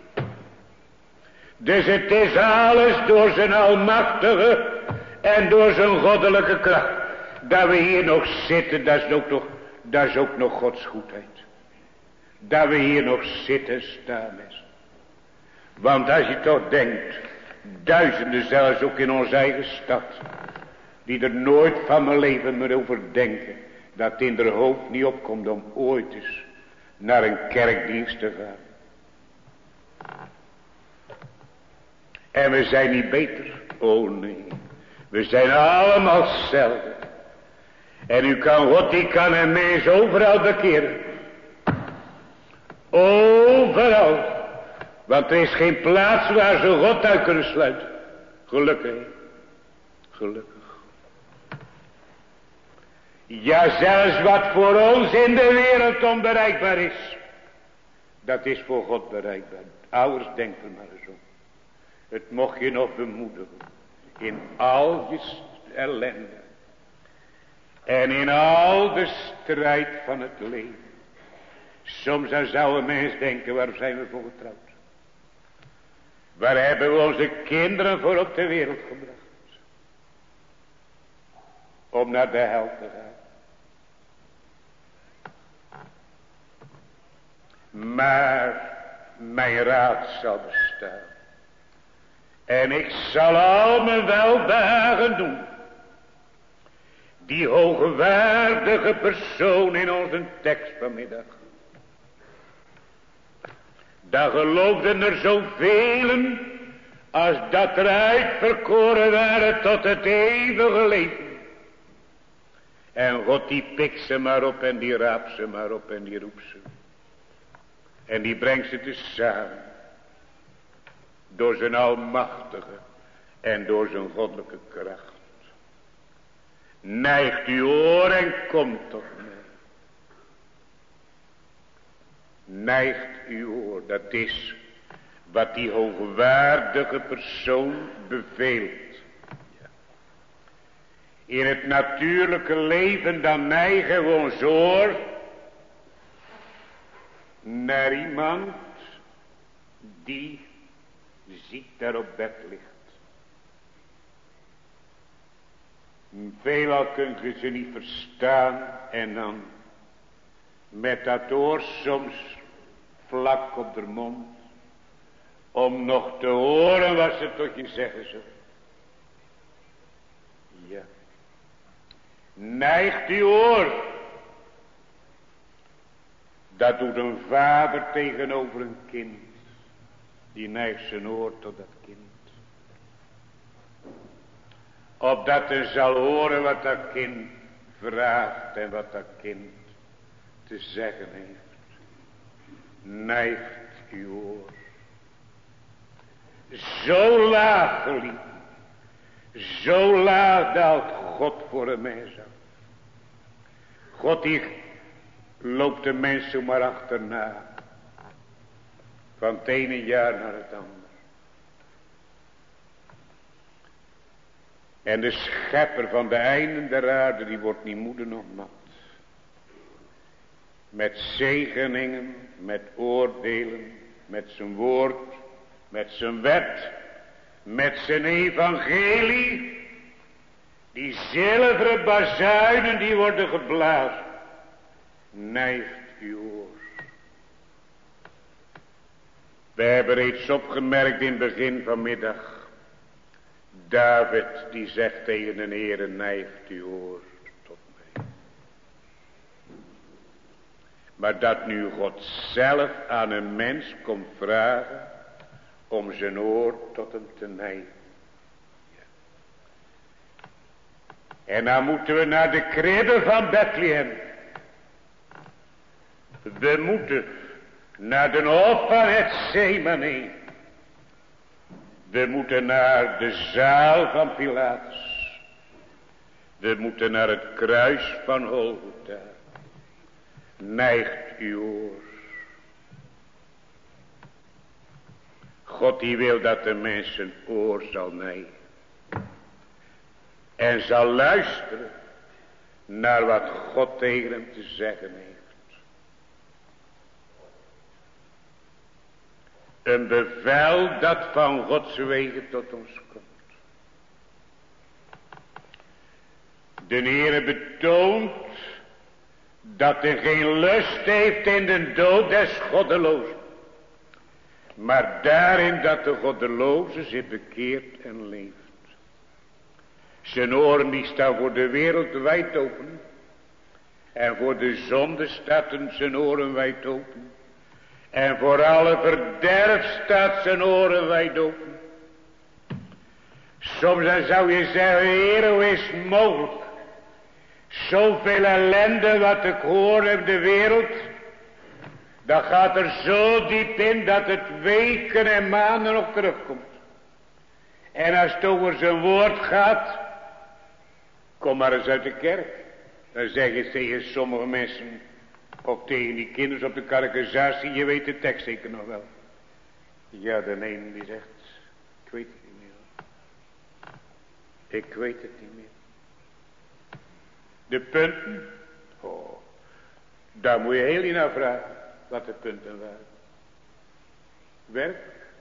Dus het is alles door zijn almachtige en door zijn goddelijke kracht. Dat we hier nog zitten, dat is ook nog, dat is ook nog Gods goedheid. Dat we hier nog zitten staan is. Want als je toch denkt, duizenden zelfs ook in onze eigen stad, die er nooit van mijn leven meer over denken, dat in haar hoofd niet opkomt om ooit eens naar een kerkdienst te gaan. En we zijn niet beter. Oh nee. We zijn allemaal hetzelfde. En u kan God, die kan een mens overal bekeren. Overal. Want er is geen plaats waar ze God uit kunnen sluiten. Gelukkig. Gelukkig. Ja, zelfs wat voor ons in de wereld onbereikbaar is, dat is voor God bereikbaar. Ouders, denk er maar eens om. Het mocht je nog bemoedigen. In al je ellende. En in al de strijd van het leven. Soms dan zou een mens denken, waar zijn we voor getrouwd? Waar hebben we onze kinderen voor op de wereld gebracht? Om naar de hel te gaan. Maar mijn raad zal bestaan. En ik zal al mijn welbehagen doen. Die hoogwaardige persoon in onze tekst vanmiddag. Daar geloofden er zoveel als dat er uitverkoren waren tot het eeuwige leven. En God die pikt ze maar op en die raapt ze maar op en die roept ze. En die brengt ze tezamen. Door zijn almachtige en door zijn goddelijke kracht. Neigt uw oor en komt tot mij. Neigt uw oor, dat is wat die hoogwaardige persoon beveelt. Ja. In het natuurlijke leven dan neigen we ons oor naar iemand die ziek daar op bed ligt. Veelal kun je ze niet verstaan en dan met dat oor soms vlak op de mond, om nog te horen wat ze tot je zeggen zullen. Ja. Neigt uw oor. Dat doet een vader tegenover een kind. Die neigt zijn oor tot dat kind. Opdat hij zal horen wat dat kind vraagt en wat dat kind te zeggen heeft. Neigt uw oor. Zo laag geliefd. Zo laag daalt God voor een mens af. God die loopt de mensen maar achterna. Van het ene jaar naar het andere. En de schepper van de einden der aarde, die wordt niet moede nog mat. Met zegeningen, met oordelen, met zijn woord, met zijn wet, met zijn evangelie. Die zilveren bazuinen die worden geblazen. Neigt uw oor. We hebben reeds opgemerkt in het begin van middag. David die zegt tegen de Heere, neigt uw oor tot mij. Maar dat nu God zelf aan een mens komt vragen om zijn oor tot hem te neigen. Ja. En dan moeten we naar de kribbe van Bethlehem. We moeten naar de hof van het Gethsemane. We moeten naar de zaal van Pilatus. We moeten naar het kruis van Golgotha. Neigt uw oor. God die wil dat de mens zijn oor zal neigen. En zal luisteren naar wat God tegen hem te zeggen heeft. Een bevel dat van Gods wegen tot ons komt. De Heere betoont dat er geen lust heeft in de dood des goddelozen. Maar daarin dat de goddeloze zich bekeert en leeft. Zijn oren die staan voor de wereld wijd open. En voor de zonde staat zijn oren wijd open. En voor alle verderf staat zijn oren wijd open. Soms dan zou je zeggen, Heer, hoe is het mogelijk? Zoveel ellende wat ik hoor in de wereld. Dat gaat er zo diep in dat het weken en maanden nog terugkomt. En als het over zijn woord gaat, kom maar eens uit de kerk. Dan zeggen ze tegen sommige mensen, of tegen die kinderen op de catechisatie, je weet de tekst zeker nog wel. Ja, de ene die zegt, ik weet het niet meer. Ik weet het niet meer. De punten, oh, daar moet je heel niet naar vragen, wat de punten waren. Werk.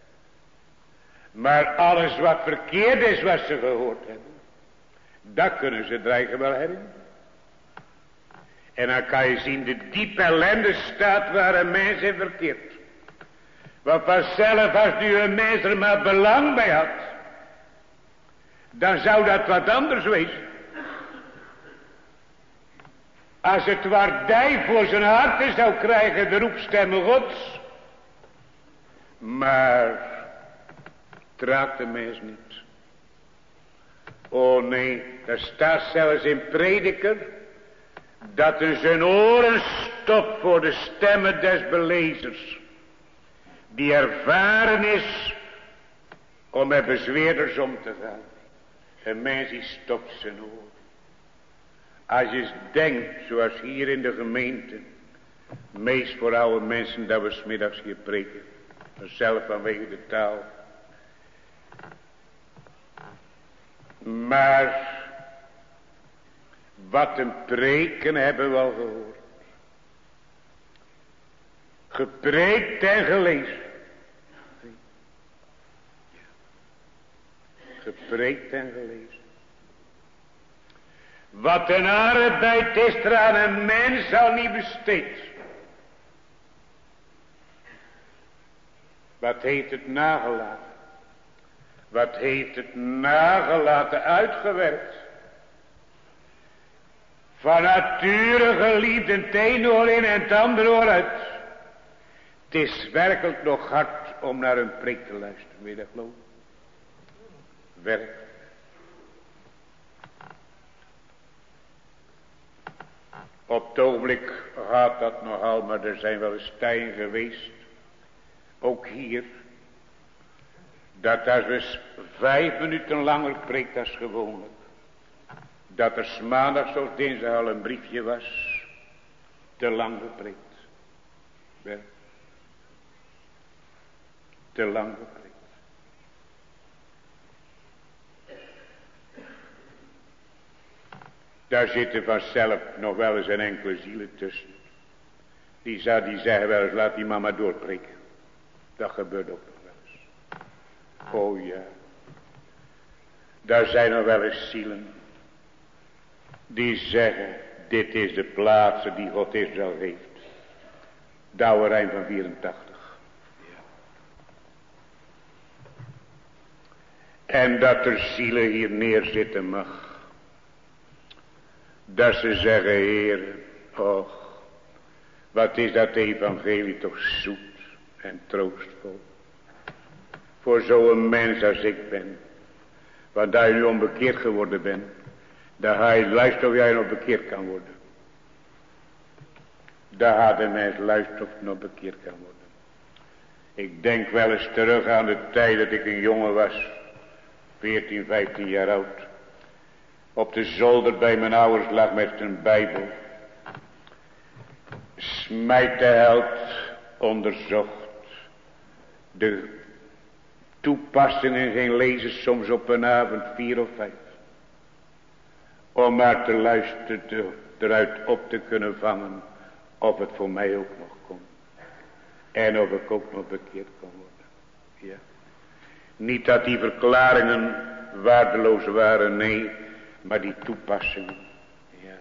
Maar alles wat verkeerd is wat ze gehoord hebben, dat kunnen ze dreigen wel herinneren. En dan kan je zien de diepe ellende staat waar een mens in verkeert. Want vanzelf als nu een mens er maar belang bij had, dan zou dat wat anders wezen. Als het waardij voor zijn hart zou krijgen, de roepstemmen Gods. Maar het raakt de mens niet. Oh nee, daar staat zelfs in Prediker dat er zijn oren stopt voor de stemmen des belezers, die ervaren is om met bezweerders om te gaan. Een mens die stopt zijn oor. Als je denkt, zoals hier in de gemeente, meest voor oude mensen dat we 's middags hier preken, zelf vanwege de taal. Maar wat een preken hebben we al gehoord. Gepreekt en gelezen. Gepreekt en gelezen. Wat een arbeid is er aan een mens al niet besteed. Wat heeft het nagelaten? Wat heeft het nagelaten uitgewerkt? Van nature geliefd het een oor in en het andere oor uit. Het is werkelijk nog hard om naar een preek te luisteren, wil je dat geloven? Werk. Op het ogenblik gaat dat nogal, maar er zijn wel eens tijden geweest, ook hier, dat als we vijf minuten langer preekt als gewoonlijk, dat er 's maandags of dinsdag al een briefje was, te lang gepreekt. Werk. Te lang gepreekt. Daar zitten vanzelf nog wel eens een enkele zielen tussen. Die, zou, die zeggen wel eens, laat die mama doorpreken. Dat gebeurt ook nog wel eens. Oh ja. Daar zijn nog wel eens zielen. Die zeggen, dit is de plaats die God Israël heeft. Douwerijn van vierentachtig. Ja. En dat er zielen hier neerzitten mag. Dat ze zeggen, Heer, och, wat is dat evangelie toch zoet en troostvol. Voor zo'n mens als ik ben. Want dat je nu onbekeerd geworden bent, dan ga je luisteren of jij nog bekeerd kan worden. Daar gaat de mens luisteren of nog bekeerd kan worden. Ik denk wel eens terug aan de tijd dat ik een jongen was, veertien, vijftien jaar oud. Op de zolder bij mijn ouders lag met een Bijbel. Smijt de held onderzocht. De toepassingen ging lezen soms op een avond vier of vijf. Om maar te luisteren, te, eruit op te kunnen vangen. Of het voor mij ook nog kon. En of ik ook nog bekeerd kon worden. Ja. Niet dat die verklaringen waardeloos waren, nee. Maar die toepassingen. Ja.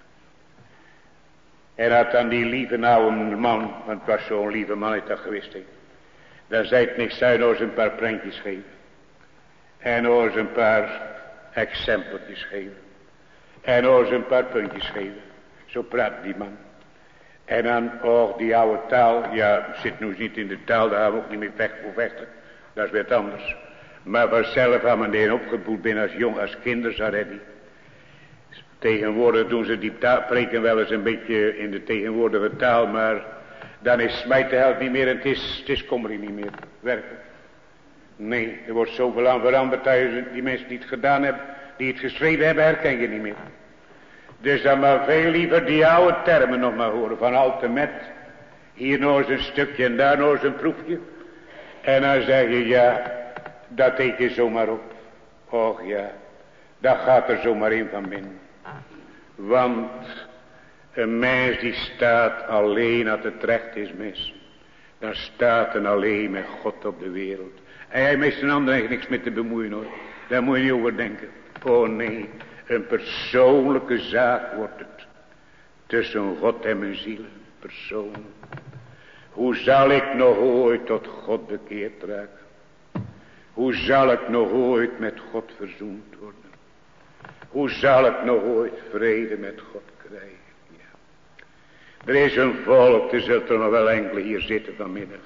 En had dan die lieve oude man. Want het was zo'n lieve man, ik dat gewist heeft. Dan zei het niks, zou je nog eens een paar prentjes geven. En nog eens een paar exempeltjes geven. En nog eens een paar puntjes geven. Zo praat die man. En dan, oh die oude taal. Ja, zit nu niet in de taal, daar gaan we ook niet meer vechten voor vechten. Dat is weer wat anders. Maar vanzelf aan men opgevoed binnen als jong, als kinder, zei hij. Tegenwoordig doen ze die taal, preken wel eens een beetje in de tegenwoordige taal, maar dan is smijt de held niet meer en het is, het is kommer niet meer, werkelijk. Nee, er wordt zoveel aan veranderd dat je die mensen die het gedaan hebben, die het geschreven hebben, herken je niet meer. Dus dan maar veel liever die oude termen nog maar horen, van altemet, hier nog eens een stukje en daar nog eens een proefje. En dan zeg je, ja, dat eet je zomaar op. Och ja, dat gaat er zomaar in van binnen. Want een mens die staat alleen als het recht is mis. Dan staat een alleen met God op de wereld. En hij mist een ander eigenlijk niks mee te bemoeien hoor. Daar moet je niet over denken. Oh nee, een persoonlijke zaak wordt het. Tussen God en mijn ziel. Persoonlijk. Hoe zal ik nog ooit tot God bekeerd raken? Hoe zal ik nog ooit met God verzoend worden? Hoe zal ik nog ooit vrede met God krijgen? Ja. Er is een volk, er zult er nog wel enkele hier zitten vanmiddag.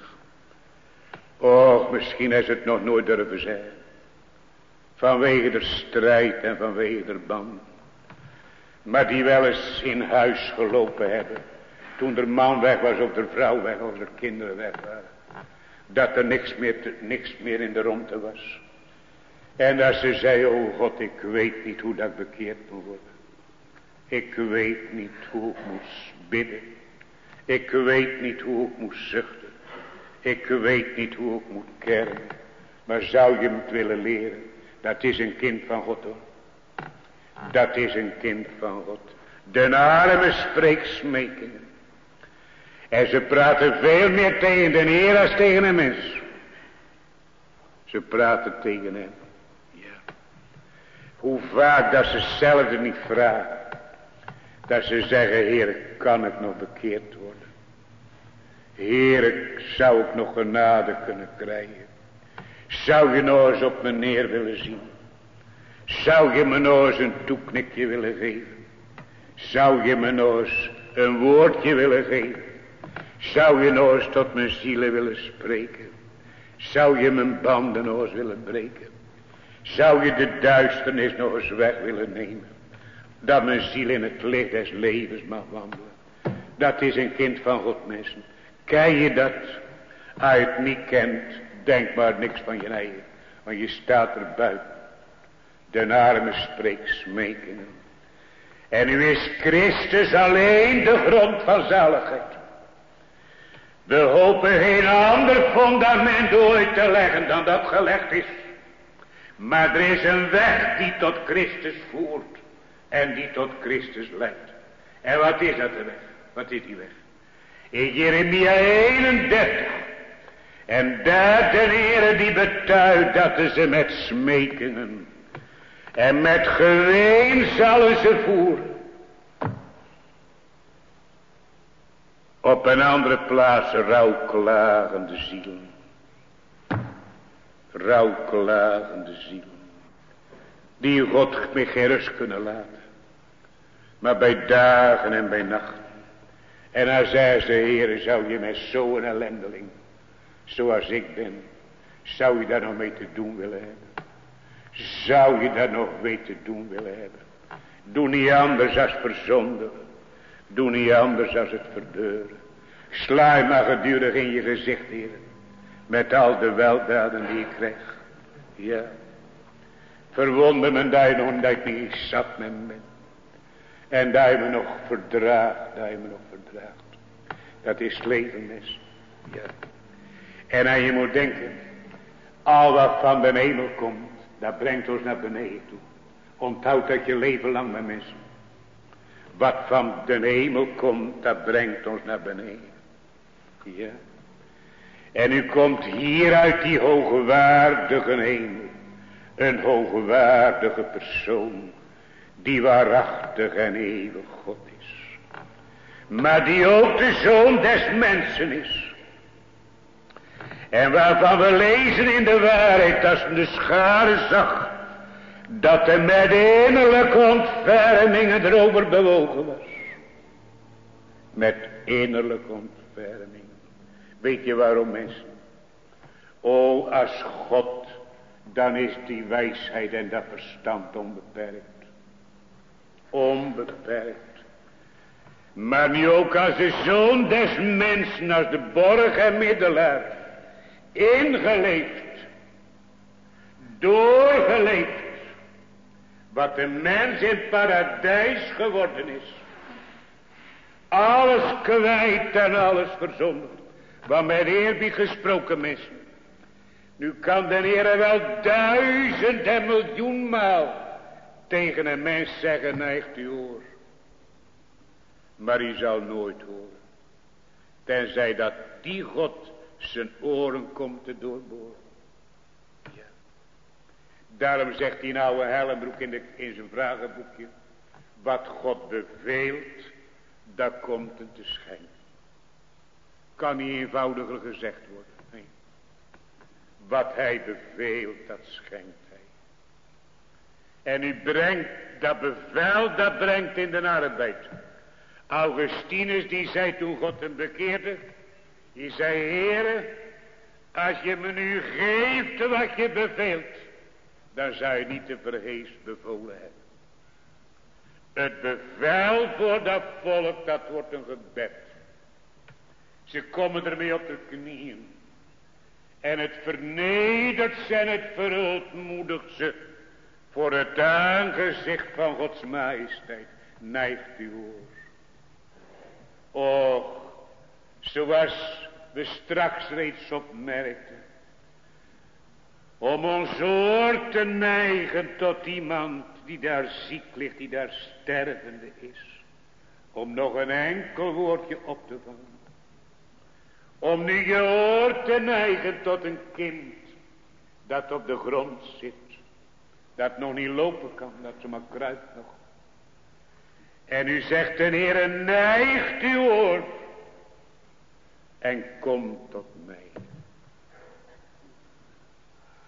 Och, misschien is het nog nooit durven zijn. Vanwege de strijd en vanwege de band. Maar die wel eens in huis gelopen hebben. Toen de man weg was of de vrouw weg of de kinderen weg waren. Dat er niks meer, te, niks meer in de rondte was. En dat ze zei, oh God, ik weet niet hoe dat bekeerd moet worden. Ik weet niet hoe ik moet bidden. Ik weet niet hoe ik moet zuchten. Ik weet niet hoe ik moet kermen. Maar zou je het willen leren? Dat is een kind van God hoor. Dat is een kind van God. De arme spreekt smekingen. En ze praten veel meer tegen de Heer als tegen een mens. Ze praten tegen hem. Ja. Hoe vaak dat ze zelf er niet vragen. Dat ze zeggen, Heer, kan ik nog bekeerd worden? Heer, zou ik nog genade kunnen krijgen? Zou je nou eens op me neer willen zien? Zou je me nou eens een toeknikje willen geven? Zou je me nou eens een woordje willen geven? Zou je nou eens tot mijn zielen willen spreken? Zou je mijn banden nou eens willen breken? Zou je de duisternis nog eens weg willen nemen? Dat mijn ziel in het licht des levens mag wandelen. Dat is een kind van God, mensen. Ken je dat? Als je het niet kent, denk maar niks van je eigen. Want je staat er buiten. De arme spreekt smekingen. En nu is Christus alleen de grond van zaligheid. We hopen geen ander fundament ooit te leggen dan dat gelegd is. Maar er is een weg die tot Christus voert. En die tot Christus leidt. En wat is dat de weg? Wat is die weg? In Jeremia eenendertig. En daar de Heere die betuigt dat ze met smekingen en met geween zullen ze voeren. Op een andere plaats rouwklagende zielen. Rouwklagende zielen. Die God met geen rust kunnen laten. Maar bij dagen en bij nachten. En dan zei ze, Heere, zou je met zo'n ellendeling, zoals ik ben, zou je daar nog mee te doen willen hebben? Zou je daar nog mee te doen willen hebben? Doe niet anders als verzondigen. Doe niet anders als het verdeuren. Sla je maar gedurig in je gezicht, Heer. Met al de weldaden die je krijgt. Ja. Verwonder me dat je nog dat je niet zat met me bent. En dat je me nog verdraagt. Dat je me nog verdraagt. Dat is leven, mensen. Ja. En als je moet denken. Al wat van de hemel komt. Dat brengt ons naar beneden toe. Onthoud dat je leven lang met mensen. Wat van de hemel komt. Dat brengt ons naar beneden. Ja. En u komt hier uit die hoogwaardige hemel. Een hoogwaardige persoon. Die waarachtig en eeuwig God is. Maar die ook de zoon des mensen is. En waarvan we lezen in de waarheid. Als de schare zag. Dat hij met innerlijke ontfermingen erover bewogen was. Met innerlijke ontfermingen. Weet je waarom, mensen? O, als God, dan is die wijsheid en dat verstand onbeperkt. Onbeperkt. Maar nu ook als de zoon des mensen, als de borg en middelaar, ingeleefd, doorgeleefd, wat de mens in het paradijs geworden is. Alles kwijt en alles verzondigd. Wat met eerbied gesproken is. Nu kan de Heere wel duizend en miljoenmaal tegen een mens zeggen, neigt uw oor. Maar hij zal nooit horen. Tenzij dat die God zijn oren komt te doorboren. Ja. Daarom zegt die oude Hellenbroek in, de, in zijn vragenboekje. Wat God beveelt, dat komt hem te schijn. Kan niet eenvoudiger gezegd worden. Nee. Wat hij beveelt, dat schenkt hij. En u brengt, dat bevel, dat brengt in de arbeid. Augustinus die zei toen God hem bekeerde. Die zei, Heere, als je me nu geeft wat je beveelt. Dan zou je niet te vergeefs bevolen hebben. Het bevel voor dat volk, dat wordt een gebed. Ze komen ermee op de knieën. En het vernedert ze en het verootmoedigt ze. Voor het aangezicht van Gods majesteit. Neigt uw oor. Och, zoals we straks reeds opmerkten. Om ons oor te neigen tot iemand die daar ziek ligt, die daar stervende is. Om nog een enkel woordje op te vangen. Om nu je oor te neigen tot een kind dat op de grond zit. Dat nog niet lopen kan, dat ze maar kruipt nog. En u zegt de Heere, neigt uw oor en kom tot mij.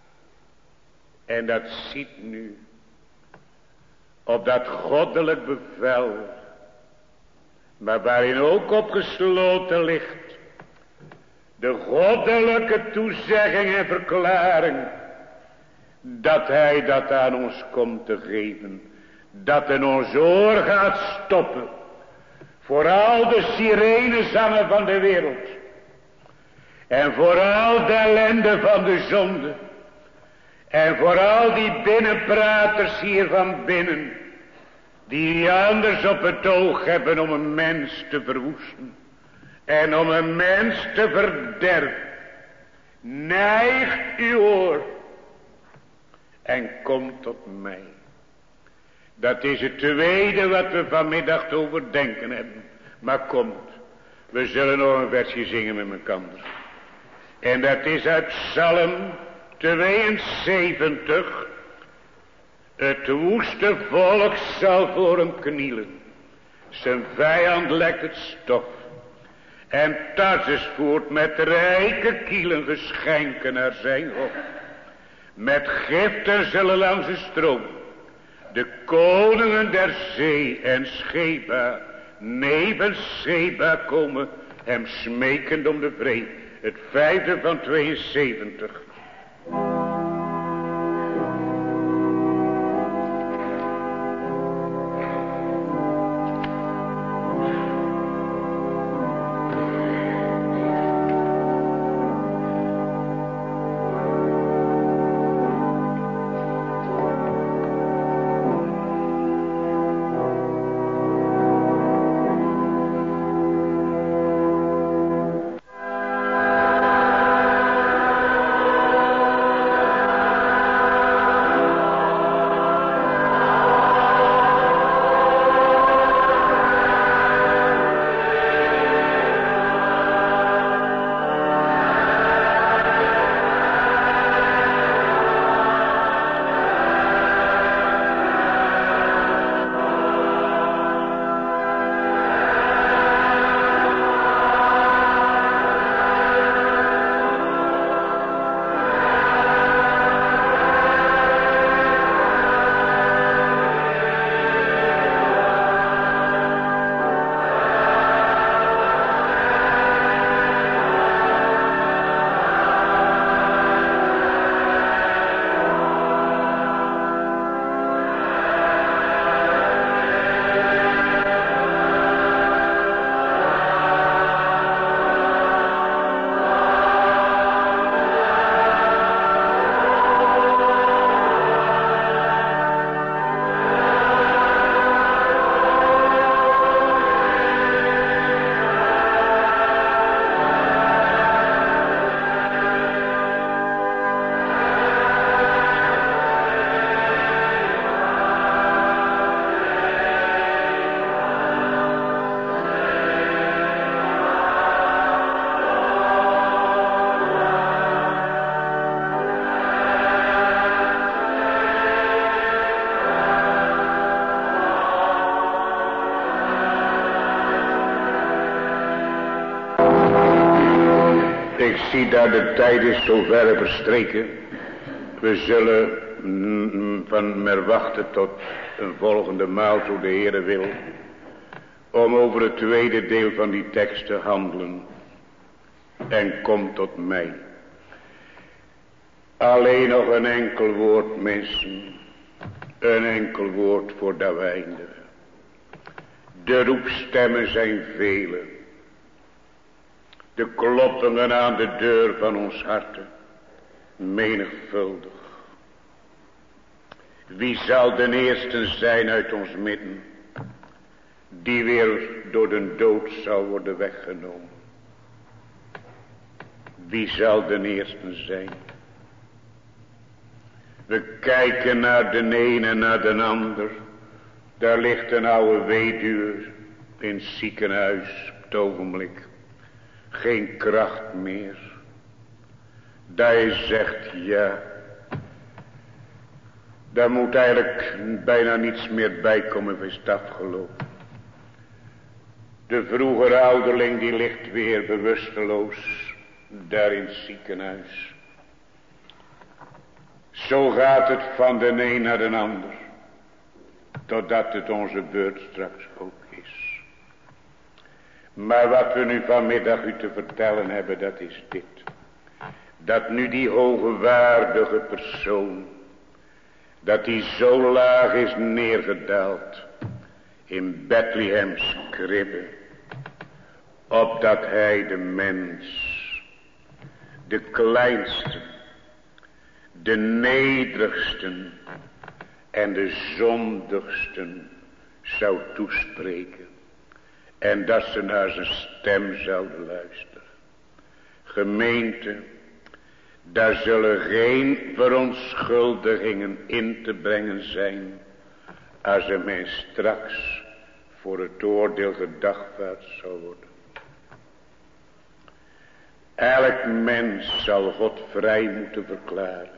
En dat ziet nu op dat goddelijk bevel, maar waarin ook opgesloten ligt de goddelijke toezegging en verklaring, dat hij dat aan ons komt te geven, dat in ons oor gaat stoppen, voor al de sirenezangen van de wereld, en voor al de ellende van de zonde, en voor al die binnenpraters hier van binnen, die anders op het oog hebben om een mens te verwoesten en om een mens te verderven. Neigt uw oor en kom tot mij. Dat is het tweede wat we vanmiddag te overdenken hebben. Maar komt, we zullen nog een versje zingen met elkaar. En dat is uit Psalm tweeënzeventig. Het woeste volk zal voor hem knielen. Zijn vijand lekt het stof. En Tarsus voert met rijke kielen geschenken naar zijn hof. Met giften zullen langs de stroom de koningen der zee en Sheba, nevens Sheba komen hem smekend om de vrede. Het vijfde van tweeënzeventig. Ik zie dat de tijd is zo ver verstreken. We zullen mm, van meer wachten tot een volgende maal, zo de Heere wil, om over het tweede deel van die tekst te handelen. En kom tot mij. Alleen nog een enkel woord, mensen. Een enkel woord voordat we eindigen. De roepstemmen zijn vele. De kloppingen aan de deur van ons harten, menigvuldig. Wie zal de eerste zijn uit ons midden, die weer door de dood zal worden weggenomen? Wie zal de eerste zijn? We kijken naar de een en naar de ander. Daar ligt een oude weduwe in het ziekenhuis op het ogenblik. Geen kracht meer. Dat je zegt, ja, daar moet eigenlijk bijna niets meer bij komen, is dat geloof. De vroegere ouderling die ligt weer bewusteloos daar in het ziekenhuis. Zo gaat het van de een naar de ander. Totdat het onze beurt straks ook is. Maar wat we nu vanmiddag u te vertellen hebben, dat is dit. Dat nu die hoogwaardige persoon, dat die zo laag is neergedaald in Bethlehems kribbe, opdat hij de mens, de kleinste, de nederigsten en de zondigsten zou toespreken. En dat ze naar zijn stem zouden luisteren. Gemeente, daar zullen geen verontschuldigingen in te brengen zijn, als een mens straks voor het oordeel gedagvaard zal worden. Elk mens zal God vrij moeten verklaren.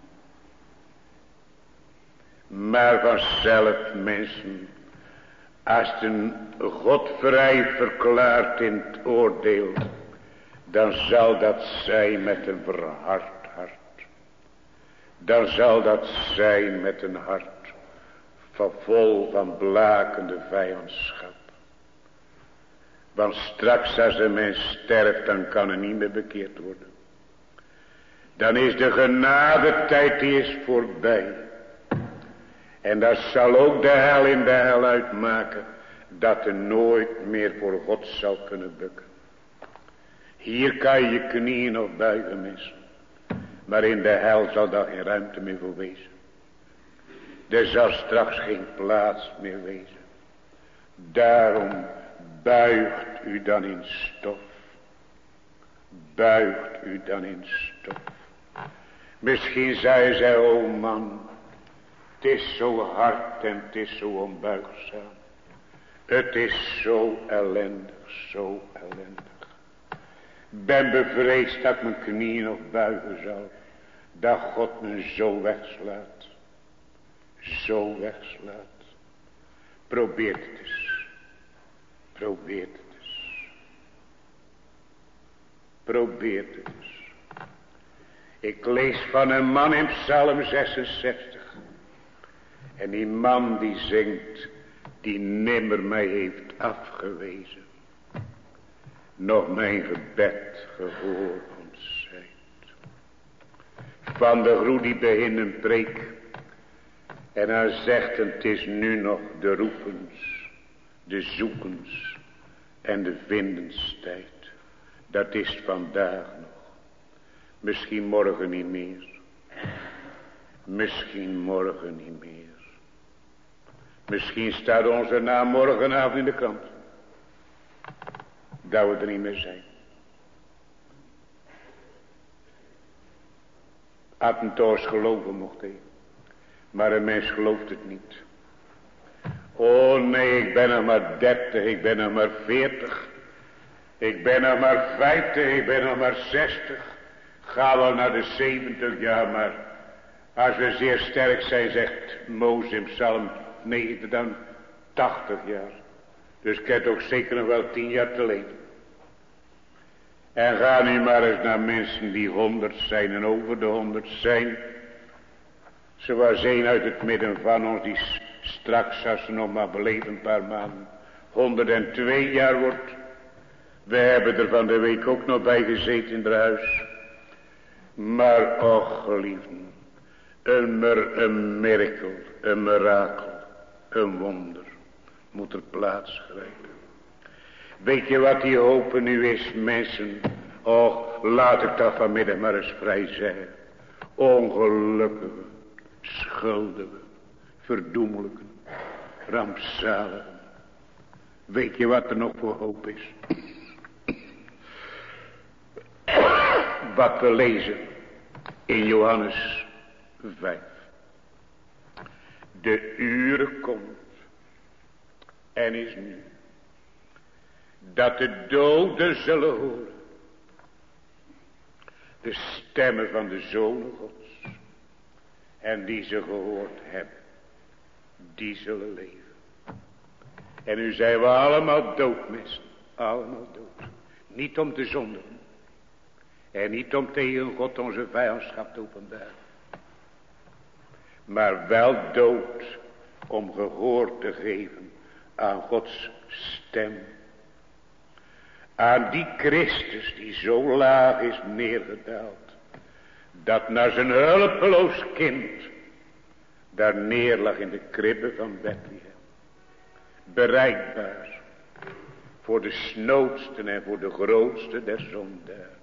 Maar vanzelf mensen, als een God vrij verklaart in het oordeel, dan zal dat zijn met een verhard hart. Dan zal dat zijn met een hart van vol van blakende vijandschap. Want straks als een mens sterft, dan kan hij niet meer bekeerd worden. Dan is de genadetijd die is voorbij. En dat zal ook de hel in de hel uitmaken, dat er nooit meer voor God zal kunnen bukken. Hier kan je je knieën nog buigen, mensen. Maar in de hel zal daar geen ruimte meer voor wezen. Er zal straks geen plaats meer wezen. Daarom buigt u dan in stof. Buigt u dan in stof. Misschien zei zij, o man, het is zo hard en het is zo onbuigzaam. Het is zo ellendig, zo ellendig. Ben bevreesd dat mijn knieën nog buigen zal. Dat God me zo wegslaat. Zo wegslaat. Probeer het eens. Probeer het eens. Probeer het eens. Ik lees van een man in Psalm zesenzestig. En die man die zingt, die nimmer mij heeft afgewezen. Nog mijn gebed gehoor ontzijt. Van de groe die begint een preek. En hij zegt, het is nu nog de roepens, de zoekens en de vindenstijd. Dat is vandaag nog. Misschien morgen niet meer. Misschien morgen niet meer. Misschien staat onze naam morgenavond in de krant. Dat we er niet meer zijn. Attentoos geloven mocht hij. Maar een mens gelooft het niet. Oh nee, ik ben nog maar dertig, ik ben nog maar veertig. Ik ben nog maar vijftig, ik ben nog maar zestig. Ga wel naar de zeventig jaar, maar als we zeer sterk zijn, zegt Mozes in Psalm negentig, dan tachtig jaar. Dus ik heb ook zeker nog wel tien jaar te leven. En ga nu maar eens naar mensen die honderd zijn en over de honderd zijn. Zoals een uit het midden van ons die straks, als ze nog maar beleven een paar maanden, honderdtwee jaar wordt. We hebben er van de week ook nog bij gezeten in het huis. Maar och geliefden, een, mer, een mirakel, een mirakel, een wonder moet er plaats grijpen. Weet je wat die hopen nu is, mensen? Och, laat ik dat vanmiddag maar eens vrij zeggen. Ongelukkigen, schuldigen, verdoemelijken, rampzaligen. Weet je wat er nog voor hoop is? Wat we lezen in Johannes vijf. De uren komt en is nu dat de doden zullen horen de stemmen van de Zonen Gods. En die ze gehoord hebben, die zullen leven. En nu zijn we allemaal dood, mensen. Allemaal dood. Niet om te zondigen. En niet om tegen God onze vijandschap te openbaren. maar wel dood om gehoor te geven aan Gods stem. Aan die Christus die zo laag is neergedaald, dat naar zijn hulpeloos kind daar neerlag in de kribbe van Bethlehem. Bereikbaar voor de snoodsten en voor de grootste der zondaren.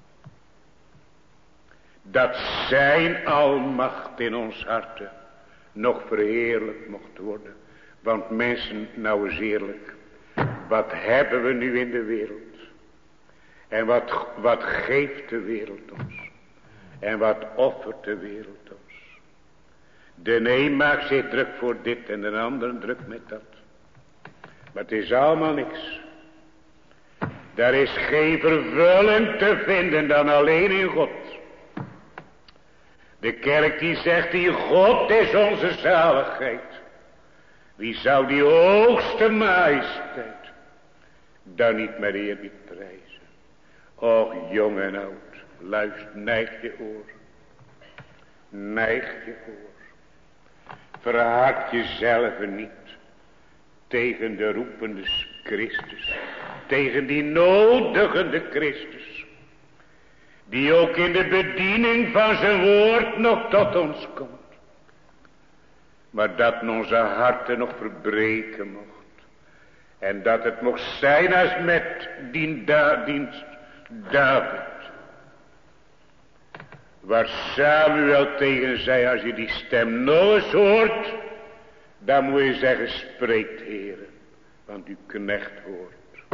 Dat zijn almacht in ons harten nog verheerlijk mocht worden. Want mensen, nou eens eerlijk, wat hebben we nu in de wereld? En wat, wat geeft de wereld ons? En wat offert de wereld ons? De een maakt zich druk voor dit en de ander druk met dat. Maar het is allemaal niks. Daar is geen vervulling te vinden dan alleen in God. De kerk die zegt, die God is onze zaligheid. Wie zou die hoogste majesteit dan niet met eerbied prijzen? Och, jong en oud, luister, neig je oor. Neig je oor. Verhard jezelf niet tegen de roepende Christus. Tegen die nodigende Christus. Die ook in de bediening van zijn woord nog tot ons komt. Maar dat onze harten nog verbreken mocht. En dat het mocht zijn als met die da dienst David. Waar Samuel tegen zei, als je die stem nog eens hoort, dan moet je zeggen, spreekt Heere, want uw knecht hoort.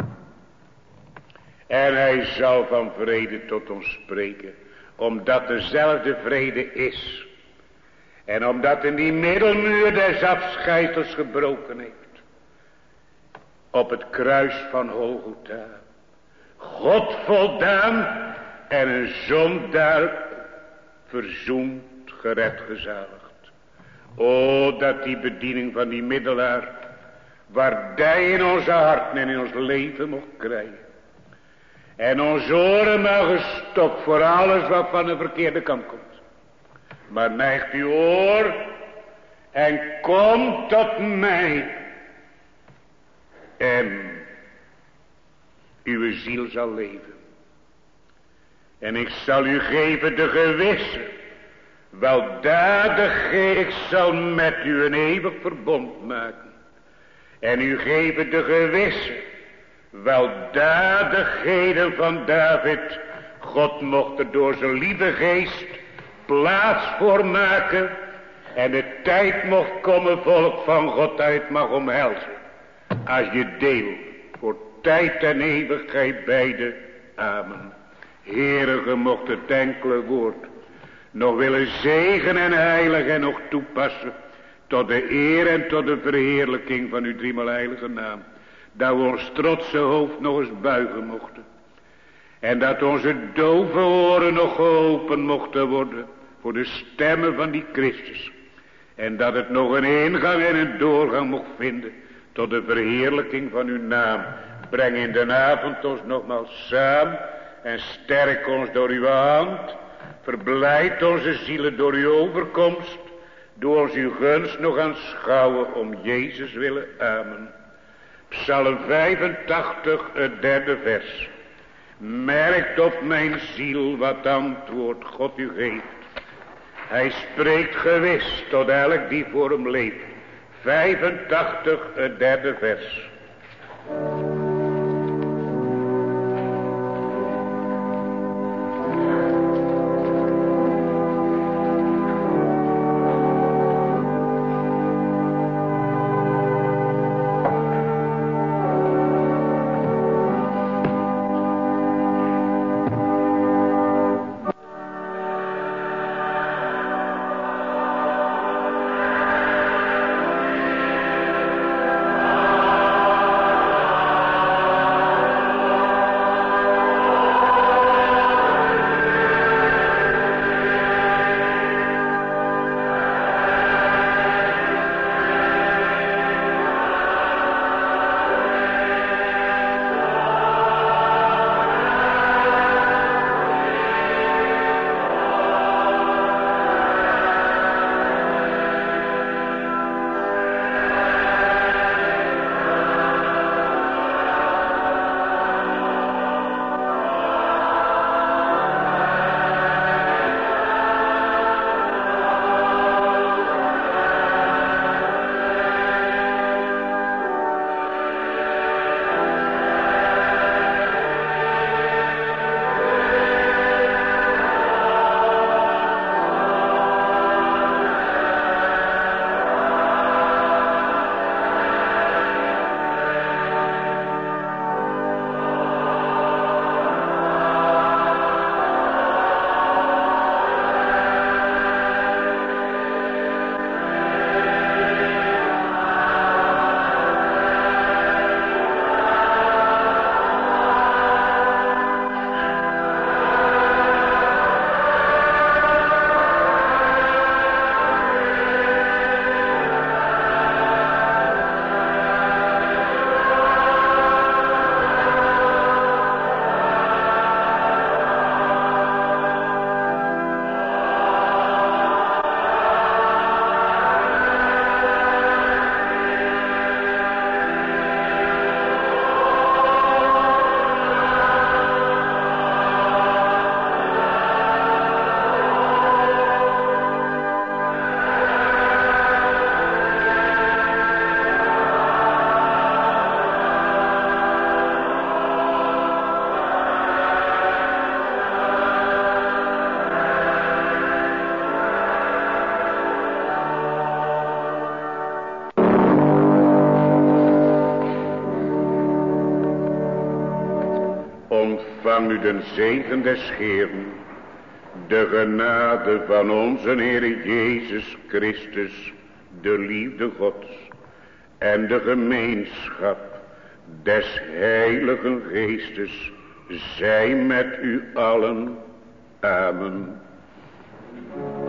En hij zal van vrede tot ons spreken, omdat dezelfde vrede is. En omdat in die middelmuur des afscheidels gebroken heeft. Op het kruis van Golgotha. God voldaan en een zondaar verzoend, gered, gezaligd. O, dat die bediening van die middelaar waardij in onze harten en in ons leven mocht krijgen. En onze oren maar gestopt voor alles wat van de verkeerde kant komt. Maar neigt uw oor en kom tot mij. En uw ziel zal leven. En ik zal u geven de gewisse, weldadige, ik zal met u een eeuwig verbond maken. En u geven de gewisse, weldadigheden van David. God mocht er door zijn lieve geest plaats voor maken. En de tijd mocht komen, volk van God uit mag omhelzen. Als je deel voor tijd en eeuwigheid beide. Amen. Heere, ge mocht het enkele woord nog willen zegenen en heiligen en nog toepassen. Tot de eer en tot de verheerlijking van uw driemaal heilige naam. Dat we ons trotse hoofd nog eens buigen mochten. En dat onze dove oren nog geopend mochten worden. Voor de stemmen van die Christus. En dat het nog een ingang en een doorgang mocht vinden. Tot de verheerlijking van uw naam. Breng in de avond ons nogmaals samen. En sterk ons door uw hand. Verblijd onze zielen door uw overkomst. Doe ons uw gunst nog aanschouwen om Jezus willen. Amen. Psalm vijfentachtig, het derde vers. Merkt op mijn ziel wat antwoord God u geeft. Hij spreekt gewis tot elk die voor hem leeft. vijfentachtig, het derde vers. ontvang u den zegen des Heeren, de genade van onze Heer Jezus Christus, de liefde Gods en de gemeenschap des Heiligen Geestes, zij met u allen. Amen.